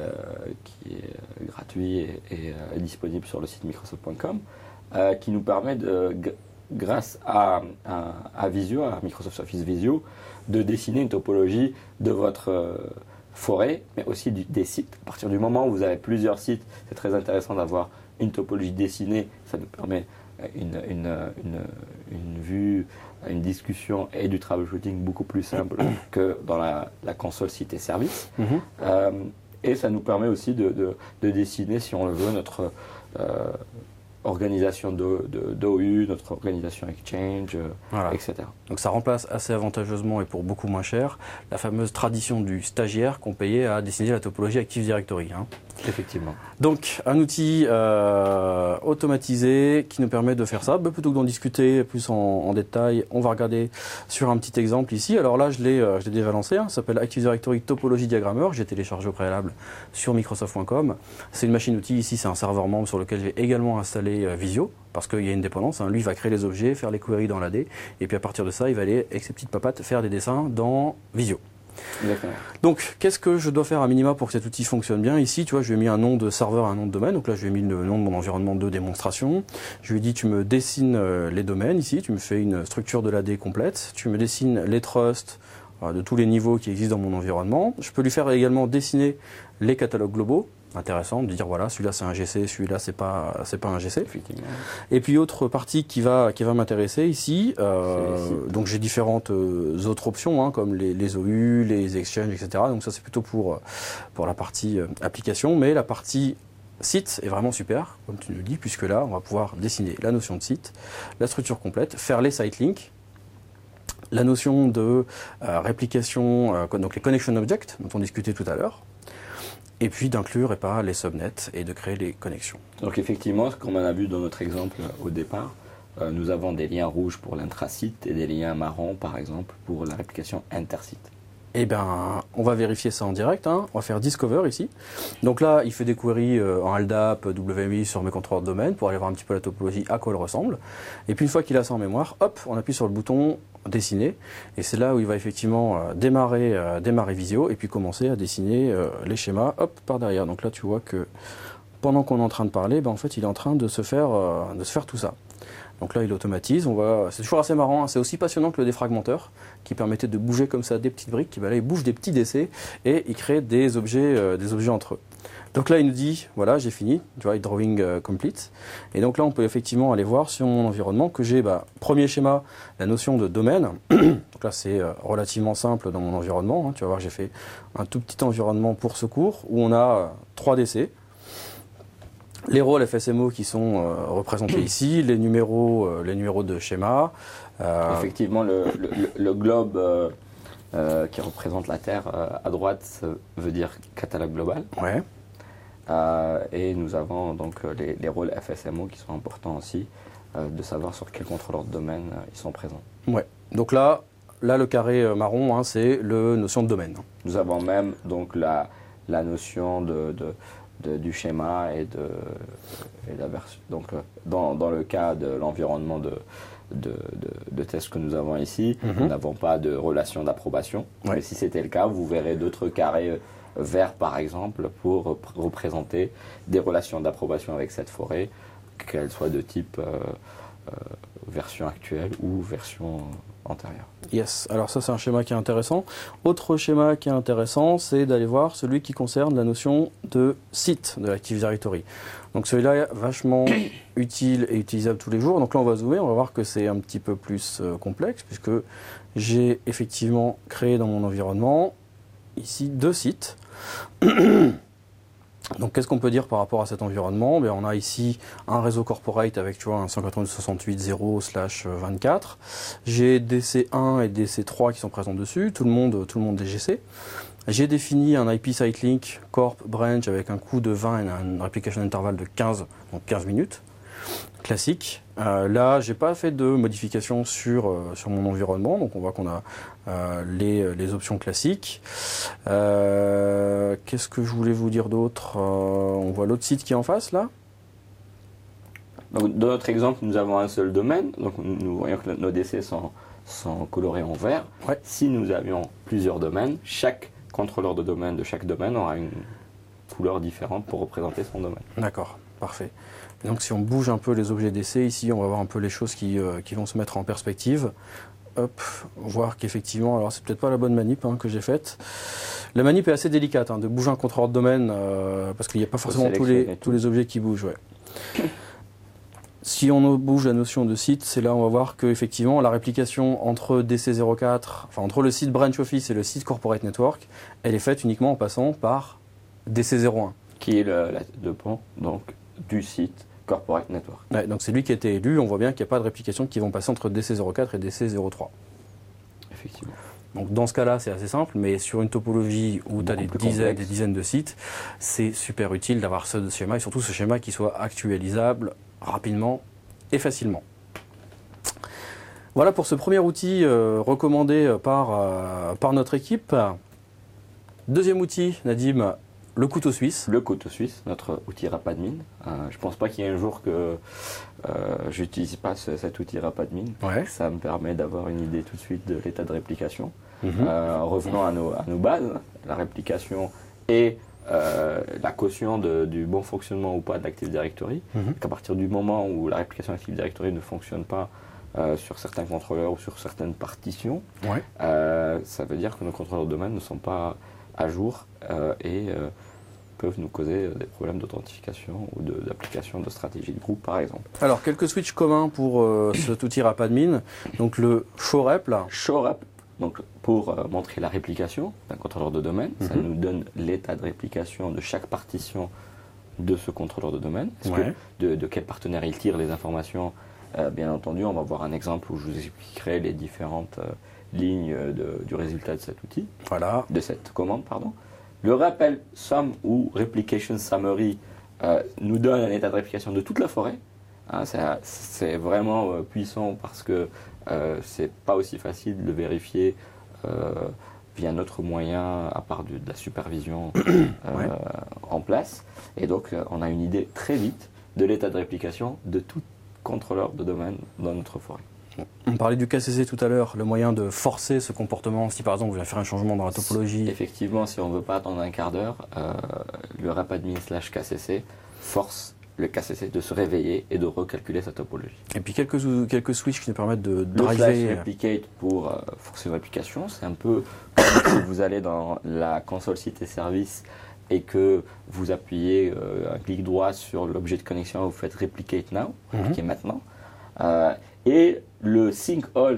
gratuit et disponible sur le site microsoft.com, qui nous permet, grâce à Visio, à Microsoft Office Visio, de dessiner une topologie de votre forêts, mais aussi des sites. À partir du moment où vous avez plusieurs sites, c'est très intéressant d'avoir une topologie dessinée. Ça nous permet une vue, une discussion et du troubleshooting beaucoup plus simple que dans la console site et service. Et ça nous permet aussi de dessiner, si on le veut, notre organisation d'OU, notre organisation Exchange, voilà. etc. Donc ça remplace assez avantageusement et pour beaucoup moins cher la fameuse tradition du stagiaire qu'on payait à dessiner la topologie Active Directory. Effectivement. Donc un outil automatisé qui nous permet de faire ça. Plutôt que d'en discuter plus en détail, on va regarder sur un petit exemple ici. Alors là, je l'ai déjà lancé. Ça s'appelle Active Directory Topology Diagrammeur. J'ai téléchargé au préalable sur Microsoft.com. C'est une machine outil. Ici, c'est un serveur membre sur lequel j'ai également installé Visio parce qu'il y a une dépendance. Lui, il va créer les objets, faire les queries dans l'AD. Et puis à partir de ça, il va aller, avec ses petites papates, faire des dessins dans Visio. Exactement. Donc, qu'est-ce que je dois faire à minima pour que cet outil fonctionne bien? Ici, tu vois, je lui ai mis un nom de serveur, un nom de domaine. Donc là, je lui ai mis le nom de mon environnement de démonstration. Je lui ai dit, tu me dessines les domaines ici. Tu me fais une structure de l'AD complète. Tu me dessines les trusts de tous les niveaux qui existent dans mon environnement. Je peux lui faire également dessiner les catalogues globaux. Intéressant de dire voilà, celui-là c'est un GC, celui-là c'est pas un GC. Effectivement. Et puis autre partie qui va m'intéresser ici, donc j'ai différentes autres options comme les OU, les exchanges, etc. Donc ça c'est plutôt pour la partie application, mais la partie site est vraiment super, comme tu nous dis, puisque là on va pouvoir dessiner la notion de site, la structure complète, faire les site links, la notion de réplication, donc les connection objects dont on discutait tout à l'heure. Et puis d'inclure et pas les subnets et de créer les connexions. Donc effectivement, comme on a vu dans notre exemple au départ, nous avons des liens rouges pour l'intrasite et des liens marrons par exemple pour la réplication intersite. Eh bien, on va vérifier ça en direct. On va faire Discover ici. Donc là, il fait des queries en LDAP, WMI sur mes contrôleurs de domaine pour aller voir un petit peu la topologie, à quoi elle ressemble. Et puis une fois qu'il a ça en mémoire, hop, on appuie sur le bouton dessiner. Et c'est là où il va effectivement démarrer Visio et puis commencer à dessiner les schémas, hop, par derrière. Donc là, tu vois que pendant qu'on est en train de parler, en fait, il est en train de se faire tout ça. Donc là, il automatise. C'est toujours assez marrant. C'est aussi passionnant que le défragmenteur, qui permettait de bouger comme ça des petites briques. Là, il bouge des petits décès et il crée des objets entre eux. Donc là, il nous dit, voilà, j'ai fini, tu vois, drawing complete. Et donc là, on peut effectivement aller voir sur mon environnement que j'ai, premier schéma, la notion de domaine. Donc là, c'est relativement simple dans mon environnement. Tu vas voir, j'ai fait un tout petit environnement pour secours où on a 3 décès. Les rôles FSMO qui sont représentés ici, les numéros de schéma. Effectivement, le globe qui représente la Terre à droite veut dire catalogue global. Ouais. Et nous avons donc les rôles FSMO qui sont importants aussi, de savoir sur quel contrôleur de domaine ils sont présents. Ouais. Donc là le carré marron, c'est la notion de domaine. Nous avons même donc la notion du schéma et la version. Donc dans le cas de l'environnement de test que nous avons ici, nous n'avons pas de relation d'approbation. Ouais. Mais si c'était le cas, vous verrez d'autres carrés verts par exemple pour représenter des relations d'approbation avec cette forêt, qu'elles soient de type version actuelle ou version antérieure. Yes, alors ça c'est un schéma qui est intéressant. Autre schéma qui est intéressant, c'est d'aller voir celui qui concerne la notion de site de l'Active Directory. Donc celui-là est vachement utile et utilisable tous les jours. Donc là on va zoomer, on va voir que c'est un petit peu plus complexe puisque j'ai effectivement créé dans mon environnement ici 2 sites. Donc qu'est-ce qu'on peut dire par rapport à cet environnement? On a ici un réseau corporate avec un 192.168.0/24. J'ai DC1 et DC3 qui sont présents dessus, tout le monde des GC. J'ai défini un IP Sitelink Corp Branch avec un coût de 20 et une réplication intervalle de 15, donc 15 minutes. Classique. Là, j'ai pas fait de modification sur mon environnement, donc on voit qu'on a les options classiques. Qu'est-ce que je voulais vous dire d'autre? On voit l'autre site qui est en face là. Donc, dans notre exemple, nous avons un seul domaine, donc nous voyons que nos DC sont colorés en vert. Ouais. Si nous avions plusieurs domaines, chaque contrôleur de domaine de chaque domaine aura une couleur différente pour représenter son domaine. D'accord, parfait. Donc si on bouge un peu les objets d'essai, ici on va voir un peu les choses qui vont se mettre en perspective. hop, voir qu'effectivement, alors c'est peut-être pas la bonne manip que j'ai faite. La manip est assez délicate, de bouger un contrôleur de domaine, parce qu'il n'y a pas forcément tous les objets qui bougent. Ouais. Si on bouge la notion de site, c'est là on va voir qu'effectivement la réplication entre DC04, enfin entre le site Branch Office et le site Corporate Network, elle est faite uniquement en passant par DC01. Qui est le pont donc, du site Corporate Network. Ouais, donc c'est lui qui a été élu, on voit bien qu'il n'y a pas de réplication qui vont passer entre DC04 et DC03. Effectivement. Donc dans ce cas-là, c'est assez simple, mais sur une topologie où tu as des dizaines de sites, c'est super utile d'avoir ce schéma, et surtout ce schéma qui soit actualisable rapidement et facilement. Voilà pour ce premier outil recommandé par notre équipe. Deuxième outil, Nadim, le couteau suisse. Le couteau suisse, notre outil Rapadmin. Je ne pense pas qu'il y ait un jour que je n'utilise pas cet outil Rapadmin. Ouais. Ça me permet d'avoir une idée tout de suite de l'état de réplication. Revenons à nos bases, la réplication et la caution du bon fonctionnement ou pas de l'Active Directory. Qu'à partir du moment où la réplication Active Directory ne fonctionne pas sur certains contrôleurs ou sur certaines partitions, ouais. Ça veut dire que nos contrôleurs de domaine ne sont pas à jour et peuvent nous causer des problèmes d'authentification ou d'application de stratégie de groupe par exemple. Alors quelques switches communs pour cet outil Rapadmin. Donc le showrep là. Showrep, donc pour montrer la réplication d'un contrôleur de domaine, ça nous donne l'état de réplication de chaque partition de ce contrôleur de domaine. De quel partenaire il tire les informations. Bien entendu, on va voir un exemple où je vous expliquerai les différentes lignes du résultat de cet outil, voilà. De cette commande, pardon. Le rappel sum ou replication summary nous donne un état de réplication de toute la forêt. C'est vraiment puissant parce que c'est pas aussi facile de le vérifier via notre moyen à part de la supervision ouais. En place. Et donc on a une idée très vite de l'état de réplication de tout contrôleur de domaine dans notre forêt. On parlait du KCC tout à l'heure, le moyen de forcer ce comportement, si par exemple vous voulez faire un changement dans la topologie. Effectivement, si on ne veut pas attendre un quart d'heure, le Rapadmin/KCC force le KCC de se réveiller et de recalculer sa topologie. Et puis quelques switches qui nous permettent de driver. Le slash replicate pour forcer une réplication, c'est un peu comme si vous allez dans la console site et service et que vous appuyez un clic droit sur l'objet de connexion et vous faites replicate now, répliquer maintenant. Et le sync all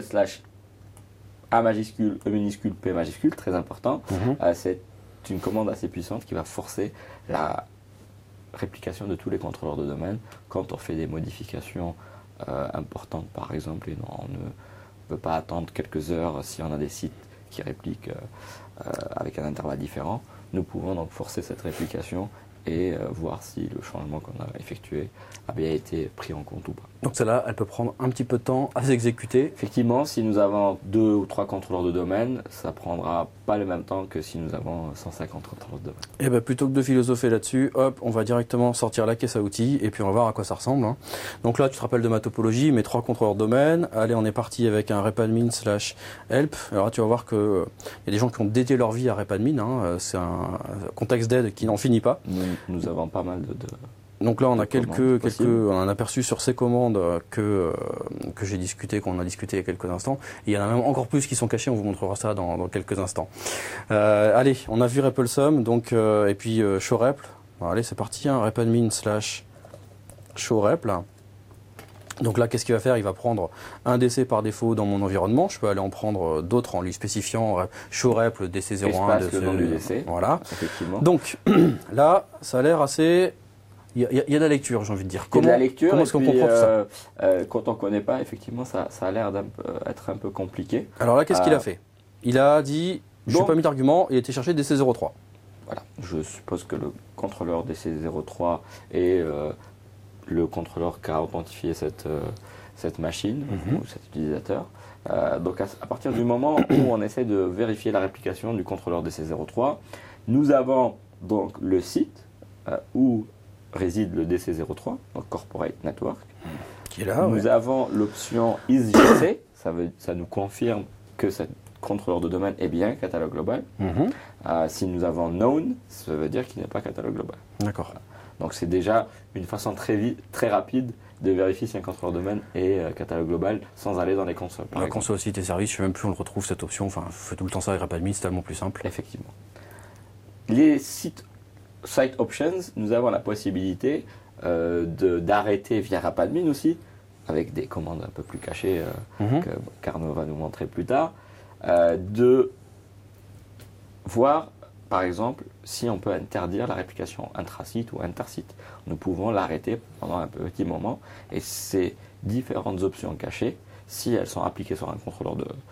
/ A majuscule, E minuscule, P majuscule, très important, c'est une commande assez puissante qui va forcer la réplication de tous les contrôleurs de domaine quand on fait des modifications importantes par exemple, et on ne veut pas attendre quelques heures si on a des sites qui répliquent avec un intervalle différent. Nous pouvons donc forcer cette réplication et voir si le changement qu'on a effectué a bien été pris en compte ou pas. Donc celle-là, elle peut prendre un petit peu de temps à s'exécuter. Effectivement, si nous avons 2 ou 3 contrôleurs de domaine, ça prendra pas le même temps que si nous avons 150 contrôleurs de domaine. Et bien plutôt que de philosopher là-dessus, hop, on va directement sortir la caisse à outils et puis on va voir à quoi ça ressemble. Donc là, tu te rappelles de ma topologie, mes 3 contrôleurs de domaine. Allez, on est parti avec un repadmin/help. Alors là, tu vas voir qu'il y a des gens qui ont dédié leur vie à repadmin. C'est un contexte d'aide qui n'en finit pas. Nous avons pas mal de donc là, on a un aperçu sur ces commandes que j'ai discuté, qu'on a discuté il y a quelques instants. Et il y en a même encore plus qui sont cachés, on vous montrera ça dans quelques instants. Allez, on a vu RepelSum, donc, et puis showrep. Bon, allez, c'est parti, repadmin/showrep. Donc là, qu'est-ce qu'il va faire? Il va prendre un DC par défaut dans mon environnement. Je peux aller en prendre d'autres en lui spécifiant showrep, le DC01, le nom du DC. Voilà. Effectivement. Donc là, ça a l'air assez... Il y a de la lecture, j'ai envie de dire. Il y a de la lecture. Comment est-ce qu'on comprend tout ça quand on ne connaît pas, effectivement, ça a l'air d'être un peu compliqué. Alors là, qu'est-ce qu'il a fait? Il a dit, je n'ai pas mis d'argument, il a été chercher DC03. Voilà. Je suppose que le contrôleur DC03 est le contrôleur qui a authentifié cette machine ou cet utilisateur. Donc à partir du moment où on essaie de vérifier la réplication du contrôleur DC03, nous avons donc le site où réside le DC03, donc Corporate Network. Qui est là, nous avons l'option isGC, ça nous confirme que ce contrôleur de domaine est bien catalogue global. Si nous avons known, ça veut dire qu'il n'est pas catalogue global. D'accord. Donc c'est déjà une façon très rapide de vérifier si un contrôleur de domaine est catalogue global sans aller dans les consoles. La console site et services, je ne sais même plus où on le retrouve cette option. Enfin, je fais tout le temps ça avec RepAdmin, c'est tellement plus simple. Effectivement. Les site options, nous avons la possibilité d'arrêter via RepAdmin aussi, avec des commandes un peu plus cachées que Carnot va nous montrer plus tard, de voir par exemple si on peut interdire la réplication intrasite ou intersite. Nous pouvons l'arrêter pendant un petit moment et ces différentes options cachées, si elles sont appliquées sur un contrôleur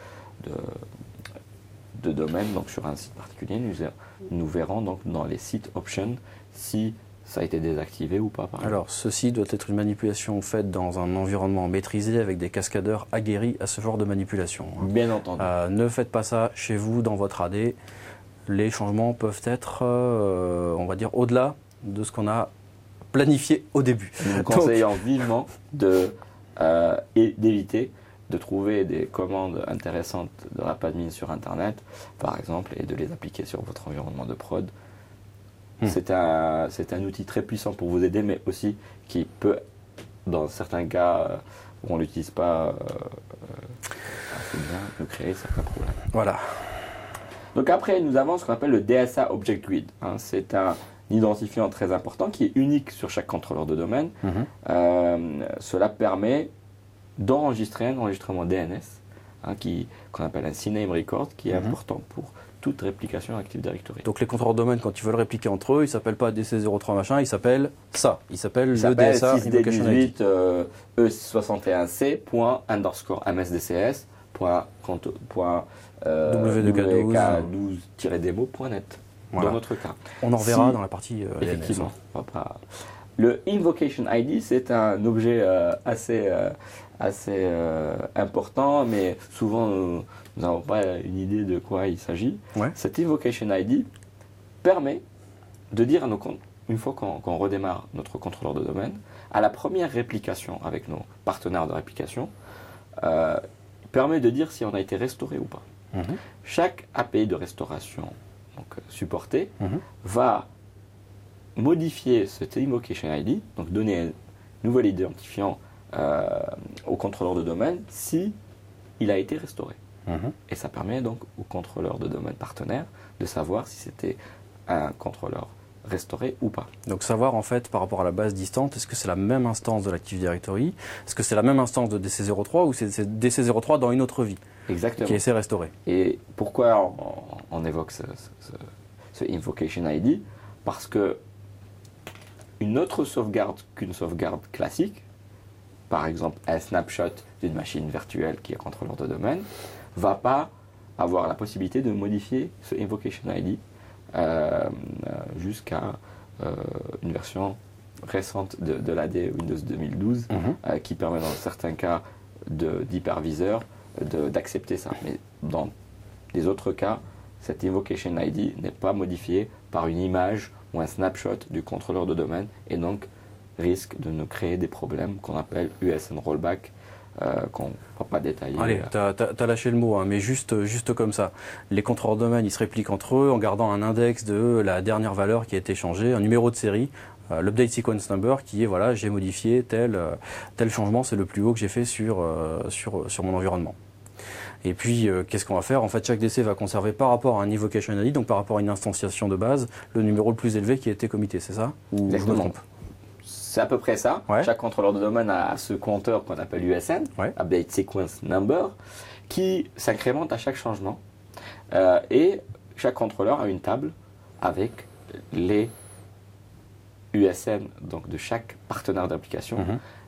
de domaine, donc sur un site particulier, nous verrons donc dans les site options si ça a été désactivé ou pas. Alors, ceci doit être une manipulation faite dans un environnement maîtrisé avec des cascadeurs aguerris à ce genre de manipulation. Bien entendu. Ne faites pas ça chez vous, dans votre AD. Les changements peuvent être, on va dire, au-delà de ce qu'on a planifié au début. Nous conseillons vivement d'éviter de trouver des commandes intéressantes de RepAdmin sur Internet, par exemple, et de les appliquer sur votre environnement de prod. C'est un outil très puissant pour vous aider, mais aussi qui peut, dans certains cas où on ne l'utilise pas assez bien, nous créer certains problèmes. Voilà. Donc après, nous avons ce qu'on appelle le DSA Object Grid. C'est un identifiant très important qui est unique sur chaque contrôleur de domaine. Cela permet d'enregistrer un enregistrement DNS, qu'on appelle un CNAME record, qui est important pour toute réplication Active Directory. Donc les contrôleurs de domaine, quand ils veulent répliquer entre eux, ils ne s'appellent pas DC03 machin, ils s'appellent ça. Ils s'appellent le DSA Invocation ID. w2k12-demo.net voilà. Dans notre cas. On en reverra dans la partie effectivement. Le Invocation ID, c'est un objet assez important, mais souvent nous n'avons pas une idée de quoi il s'agit. Cet Invocation ID permet de dire à nos comptes, une fois qu'on redémarre notre contrôleur de domaine, à la première réplication avec nos partenaires de réplication, permet de dire si on a été restauré ou pas. Chaque API de restauration supportée va modifier cet Invocation ID, donc donner un nouvel identifiant au contrôleur de domaine si il a été restauré. Et ça permet donc au contrôleur de domaine partenaire de savoir si c'était un contrôleur restauré ou pas. Donc savoir en fait par rapport à la base distante, est-ce que c'est la même instance de l'Active Directory, est-ce que c'est la même instance de DC03 ou c'est DC03 dans une autre vie exactement. Qui essaie de restaurer. Et pourquoi on évoque ce Invocation ID? Parce que une autre sauvegarde qu'une sauvegarde classique, par exemple un snapshot d'une machine virtuelle qui est contrôleur de domaine, va pas avoir la possibilité de modifier ce Invocation ID jusqu'à une version récente de l'AD Windows 2012 qui permet dans certains cas d'hyperviseur d'accepter ça. Mais dans les autres cas, cet Invocation ID n'est pas modifié par une image ou un snapshot du contrôleur de domaine et donc risque de nous créer des problèmes qu'on appelle USN rollback, qu'on ne va pas détailler. Allez, t'as lâché le mot, mais juste comme ça. Les contrôleurs de domaine, ils se répliquent entre eux en gardant un index de la dernière valeur qui a été changée, un numéro de série, l'update sequence number qui est, voilà, j'ai modifié tel changement, c'est le plus haut que j'ai fait sur mon environnement. Et puis, qu'est-ce qu'on va faire? En fait, chaque DC va conserver par rapport à un Invocation ID, donc par rapport à une instantiation de base, le numéro le plus élevé qui a été commité, c'est ça? Ou je me trompe? C'est à peu près ça. Chaque contrôleur de domaine a ce compteur qu'on appelle USN, Update Sequence Number, qui s'incrémente à chaque changement. Et chaque contrôleur a une table avec les USN donc de chaque partenaire d'application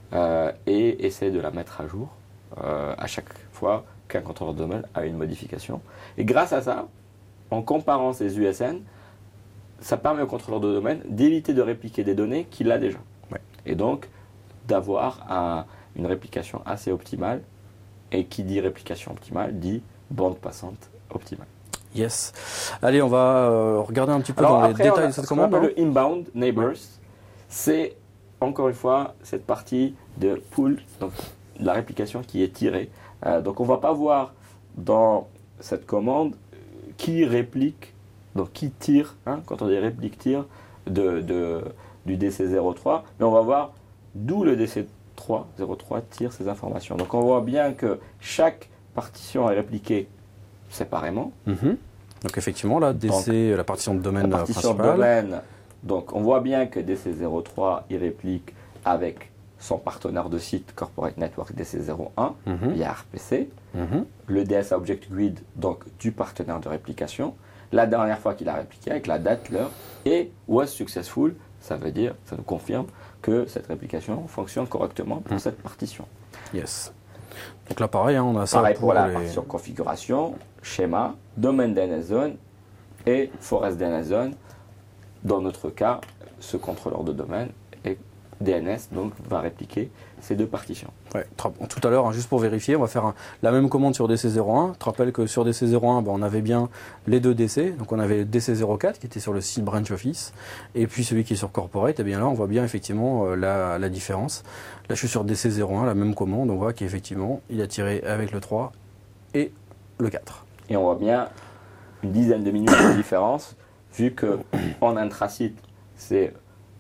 et essaie de la mettre à jour à chaque fois qu'un contrôleur de domaine a une modification. Et grâce à ça, en comparant ces USN, ça permet au contrôleur de domaine d'éviter de répliquer des données qu'il a déjà. Et donc d'avoir une réplication assez optimale. Et qui dit réplication optimale dit bande passante optimale. Yes. Allez, on va regarder un petit peu dans les détails de cette commande. Le inbound neighbors, c'est encore une fois cette partie de pull, donc la réplication qui est tirée. Donc on ne va pas voir dans cette commande qui réplique, donc qui tire, quand on dit réplique tire du DC03, mais on va voir d'où le DC 0303 tire ces informations. Donc on voit bien que chaque partition est répliquée séparément. Donc effectivement, là, DC, la partition de domaine la partition principale. de domaine, donc on voit bien que DC03, il réplique avec son partenaire de site Corporate Network DC01 via RPC, le DSA Object Grid, donc du partenaire de réplication, la dernière fois qu'il a répliqué avec la date, l'heure, et was successful, ça veut dire, ça nous confirme que cette réplication fonctionne correctement pour cette partition. Yes. Donc là, pareil, hein, on a ça Pareil pour la les... partition configuration, schéma, domaine DNS zone et forest DNS zone. Dans notre cas, ce contrôleur de domaine et DNS donc, va répliquer ces deux partitions. Ouais, tout à l'heure, hein, juste pour vérifier, on va faire la même commande sur DC01. Tu te rappelles que sur DC01, on avait bien les deux DC. Donc on avait DC04 qui était sur le site Branch Office. Et puis celui qui est sur Corporate, et bien là, on voit bien effectivement la différence. Là, je suis sur DC01, la même commande. On voit qu'effectivement, il a tiré avec le 3 et le 4. Et on voit bien une dizaine de minutes de différence, vu qu'en intrasite, c'est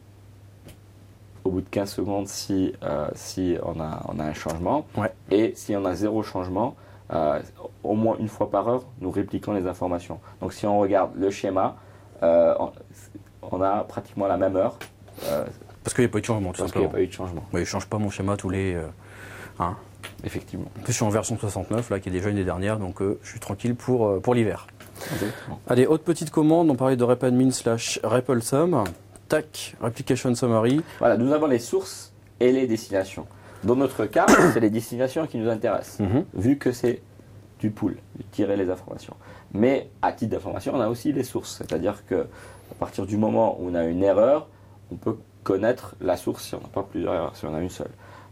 au bout de 15 secondes si on a un changement. Ouais. Et si on a zéro changement, au moins une fois par heure, nous répliquons les informations. Donc si on regarde le schéma, on a pratiquement la même heure. Parce qu'il n'y a pas eu de changement, tout Parce qu'il n'y simplement. a pas eu de changement. Ouais, je ne change pas mon schéma tous les... Effectivement. En plus, je suis en version 69, là, qui est déjà une des dernières, donc je suis tranquille pour l'hiver. Exactement. Allez, autre petite commande, on parlait de repadmin/repelsum. Tac, replication summary. Voilà, nous avons les sources et les destinations. Dans notre cas, c'est les destinations qui nous intéressent, vu que c'est du pool, de tirer les informations. Mais à titre d'information, on a aussi les sources, c'est-à-dire qu'à partir du moment où on a une erreur, on peut connaître la source si on n'a pas plusieurs erreurs, si on a une seule.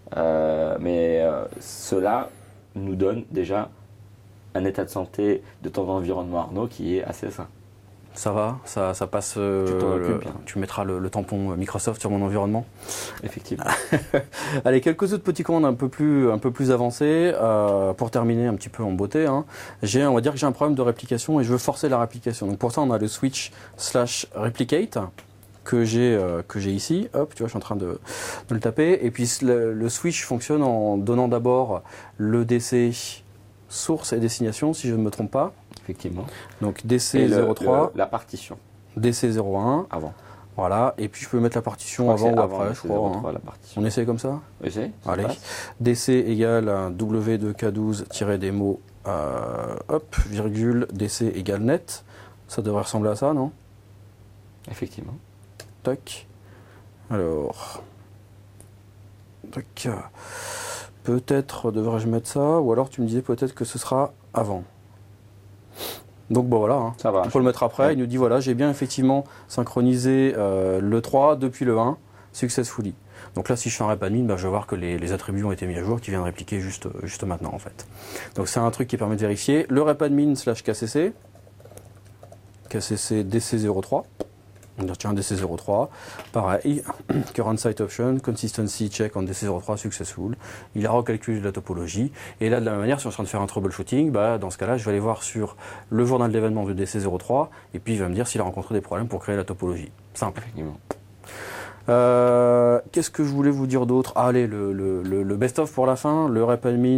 Cela nous donne déjà un état de santé de ton environnement, Arnaud, qui est assez sain. Ça va, ça passe. Tu mettras le tampon Microsoft sur mon environnement. Effectivement. Allez, quelques autres petits commandes un peu plus avancées. Pour terminer un petit peu en beauté, hein. On va dire que j'ai un problème de réplication et je veux forcer la réplication. Donc pour ça, on a le switch/replicate que j'ai ici. Hop, tu vois, je suis en train de le taper. Et puis le switch fonctionne en donnant d'abord le DC source et destination, si je ne me trompe pas. Effectivement. Donc DC03, la partition. DC01. Avant. Voilà, et puis je peux mettre la partition avant ou après, je crois. DC03, la partition. On essaye comme ça? Essaye. Allez. DC égale W2K12-démo, hop, virgule, DC égale net. Ça devrait ressembler à ça, non? Effectivement. Tac. Alors. Tac. Peut-être devrais-je mettre ça, ou alors tu me disais peut-être que ce sera avant. Donc bon voilà, hein. Ça va, on peut le mettre après. Ouais. Il nous dit voilà, j'ai bien effectivement synchronisé le 3 depuis le 1 successfully. Donc là, si je fais un repadmin, je vais voir que les attributs ont été mis à jour, qui viennent répliquer juste maintenant en fait. Donc c'est un truc qui permet de vérifier. Le repadmin/KCC, KCC DC03. On tiens, DC03, pareil, current site option, consistency check en DC03 successful. Il a recalculé la topologie. Et là, de la même manière, si on est en train de faire un troubleshooting, dans ce cas-là, je vais aller voir sur le journal d'événements de DC03, et puis il va me dire s'il a rencontré des problèmes pour créer la topologie. Simple. Qu'est-ce que je voulais vous dire d'autre? Allez, le best-of pour la fin, le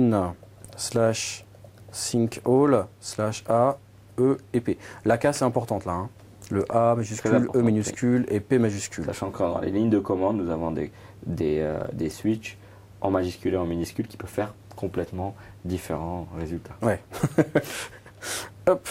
repadmin/sync-all/A, E et P. La K, c'est importante là, hein. Le A majuscule, E minuscule et P majuscule. Sachant que dans les lignes de commande, nous avons des switches en majuscule et en minuscule qui peuvent faire complètement différents résultats. Ouais. Hop.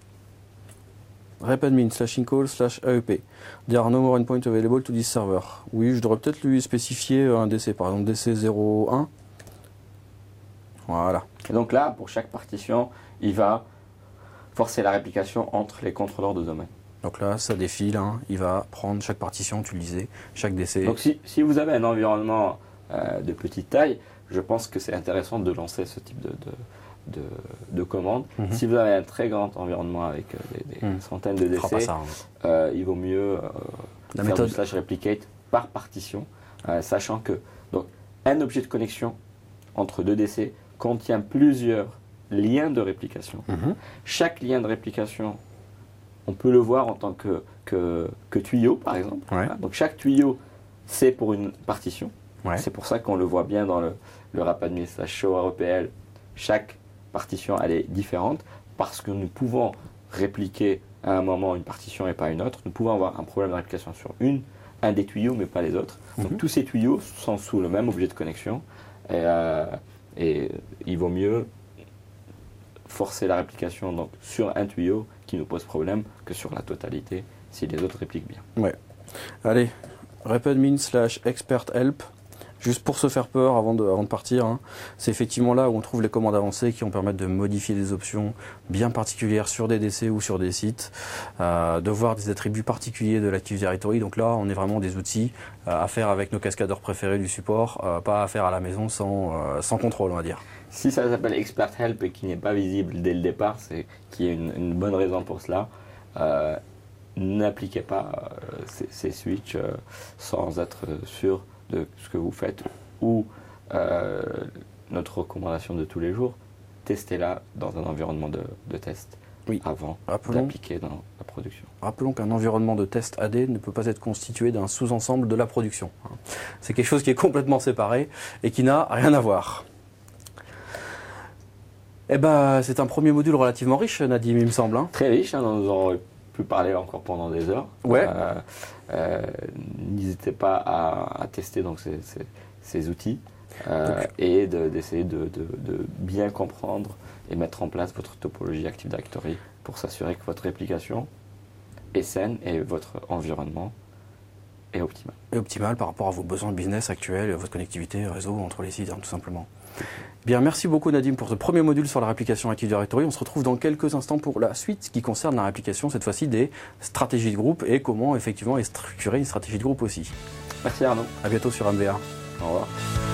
repadmin/incall/AEP. There are no more endpoints available to this server. Oui, je devrais peut-être lui spécifier un DC, par exemple DC01. Voilà. Et donc là, pour chaque partition, il va forcer la réplication entre les contrôleurs de domaine. Donc là, ça défile, hein. Il va prendre chaque partition, tu le disais, chaque DC. Donc si vous avez un environnement de petite taille, je pense que c'est intéressant de lancer ce type de commande. Si vous avez un très grand environnement avec des centaines de DC, ça, hein. il vaut mieux la faire méthode du /replicate par partition, sachant que donc, un objet de connexion entre deux DC contient plusieurs liens de réplication. Chaque lien de réplication, on peut le voir en tant que tuyau, par exemple. Ouais. Donc chaque tuyau, c'est pour une partition. Ouais. C'est pour ça qu'on le voit bien dans le RapAdmin/show REPL. Chaque partition, elle est différente parce que nous pouvons répliquer à un moment une partition et pas une autre. Nous pouvons avoir un problème de réplication sur un des tuyaux, mais pas les autres. Donc tous ces tuyaux sont sous le même objet de connexion et il vaut mieux forcer la réplication donc, sur un tuyau qui nous pose problème que sur la totalité si les autres répliquent bien. Ouais. Allez, RapAdmin/expert-help. Juste pour se faire peur avant de partir, hein. C'est effectivement là où on trouve les commandes avancées qui vont permettre de modifier des options bien particulières sur des DC ou sur des sites, de voir des attributs particuliers de l'Active Directory. Donc là, on est vraiment des outils à faire avec nos cascadeurs préférés du support, pas à faire à la maison sans contrôle, on va dire. Si ça s'appelle Expert Help et qui n'est pas visible dès le départ, c'est qu'il y a une bonne raison pour cela. N'appliquez pas ces switches sans être sûr de ce que vous faites ou notre recommandation de tous les jours, testez-la dans un environnement de test avant d'appliquer dans la production. Rappelons qu'un environnement de test AD ne peut pas être constitué d'un sous-ensemble de la production. C'est quelque chose qui est complètement séparé et qui n'a rien à voir. Eh ben, c'est un premier module relativement riche, Nadim, il me semble. Hein. Très riche, hein, nous aurions pu parler encore pendant des heures. Ouais. N'hésitez pas à tester donc, ces outils et d'essayer de bien comprendre et mettre en place votre topologie Active Directory pour s'assurer que votre réplication est saine et votre environnement est optimal. Et optimal par rapport à vos besoins de business actuels, votre connectivité, réseau entre les sites, hein, tout simplement. Bien, merci beaucoup Nadim pour ce premier module sur la réplication Active Directory. On se retrouve dans quelques instants pour la suite qui concerne la réplication, cette fois-ci des stratégies de groupe et comment effectivement structurer une stratégie de groupe aussi. Merci Arnaud. À bientôt sur MVA. Au revoir.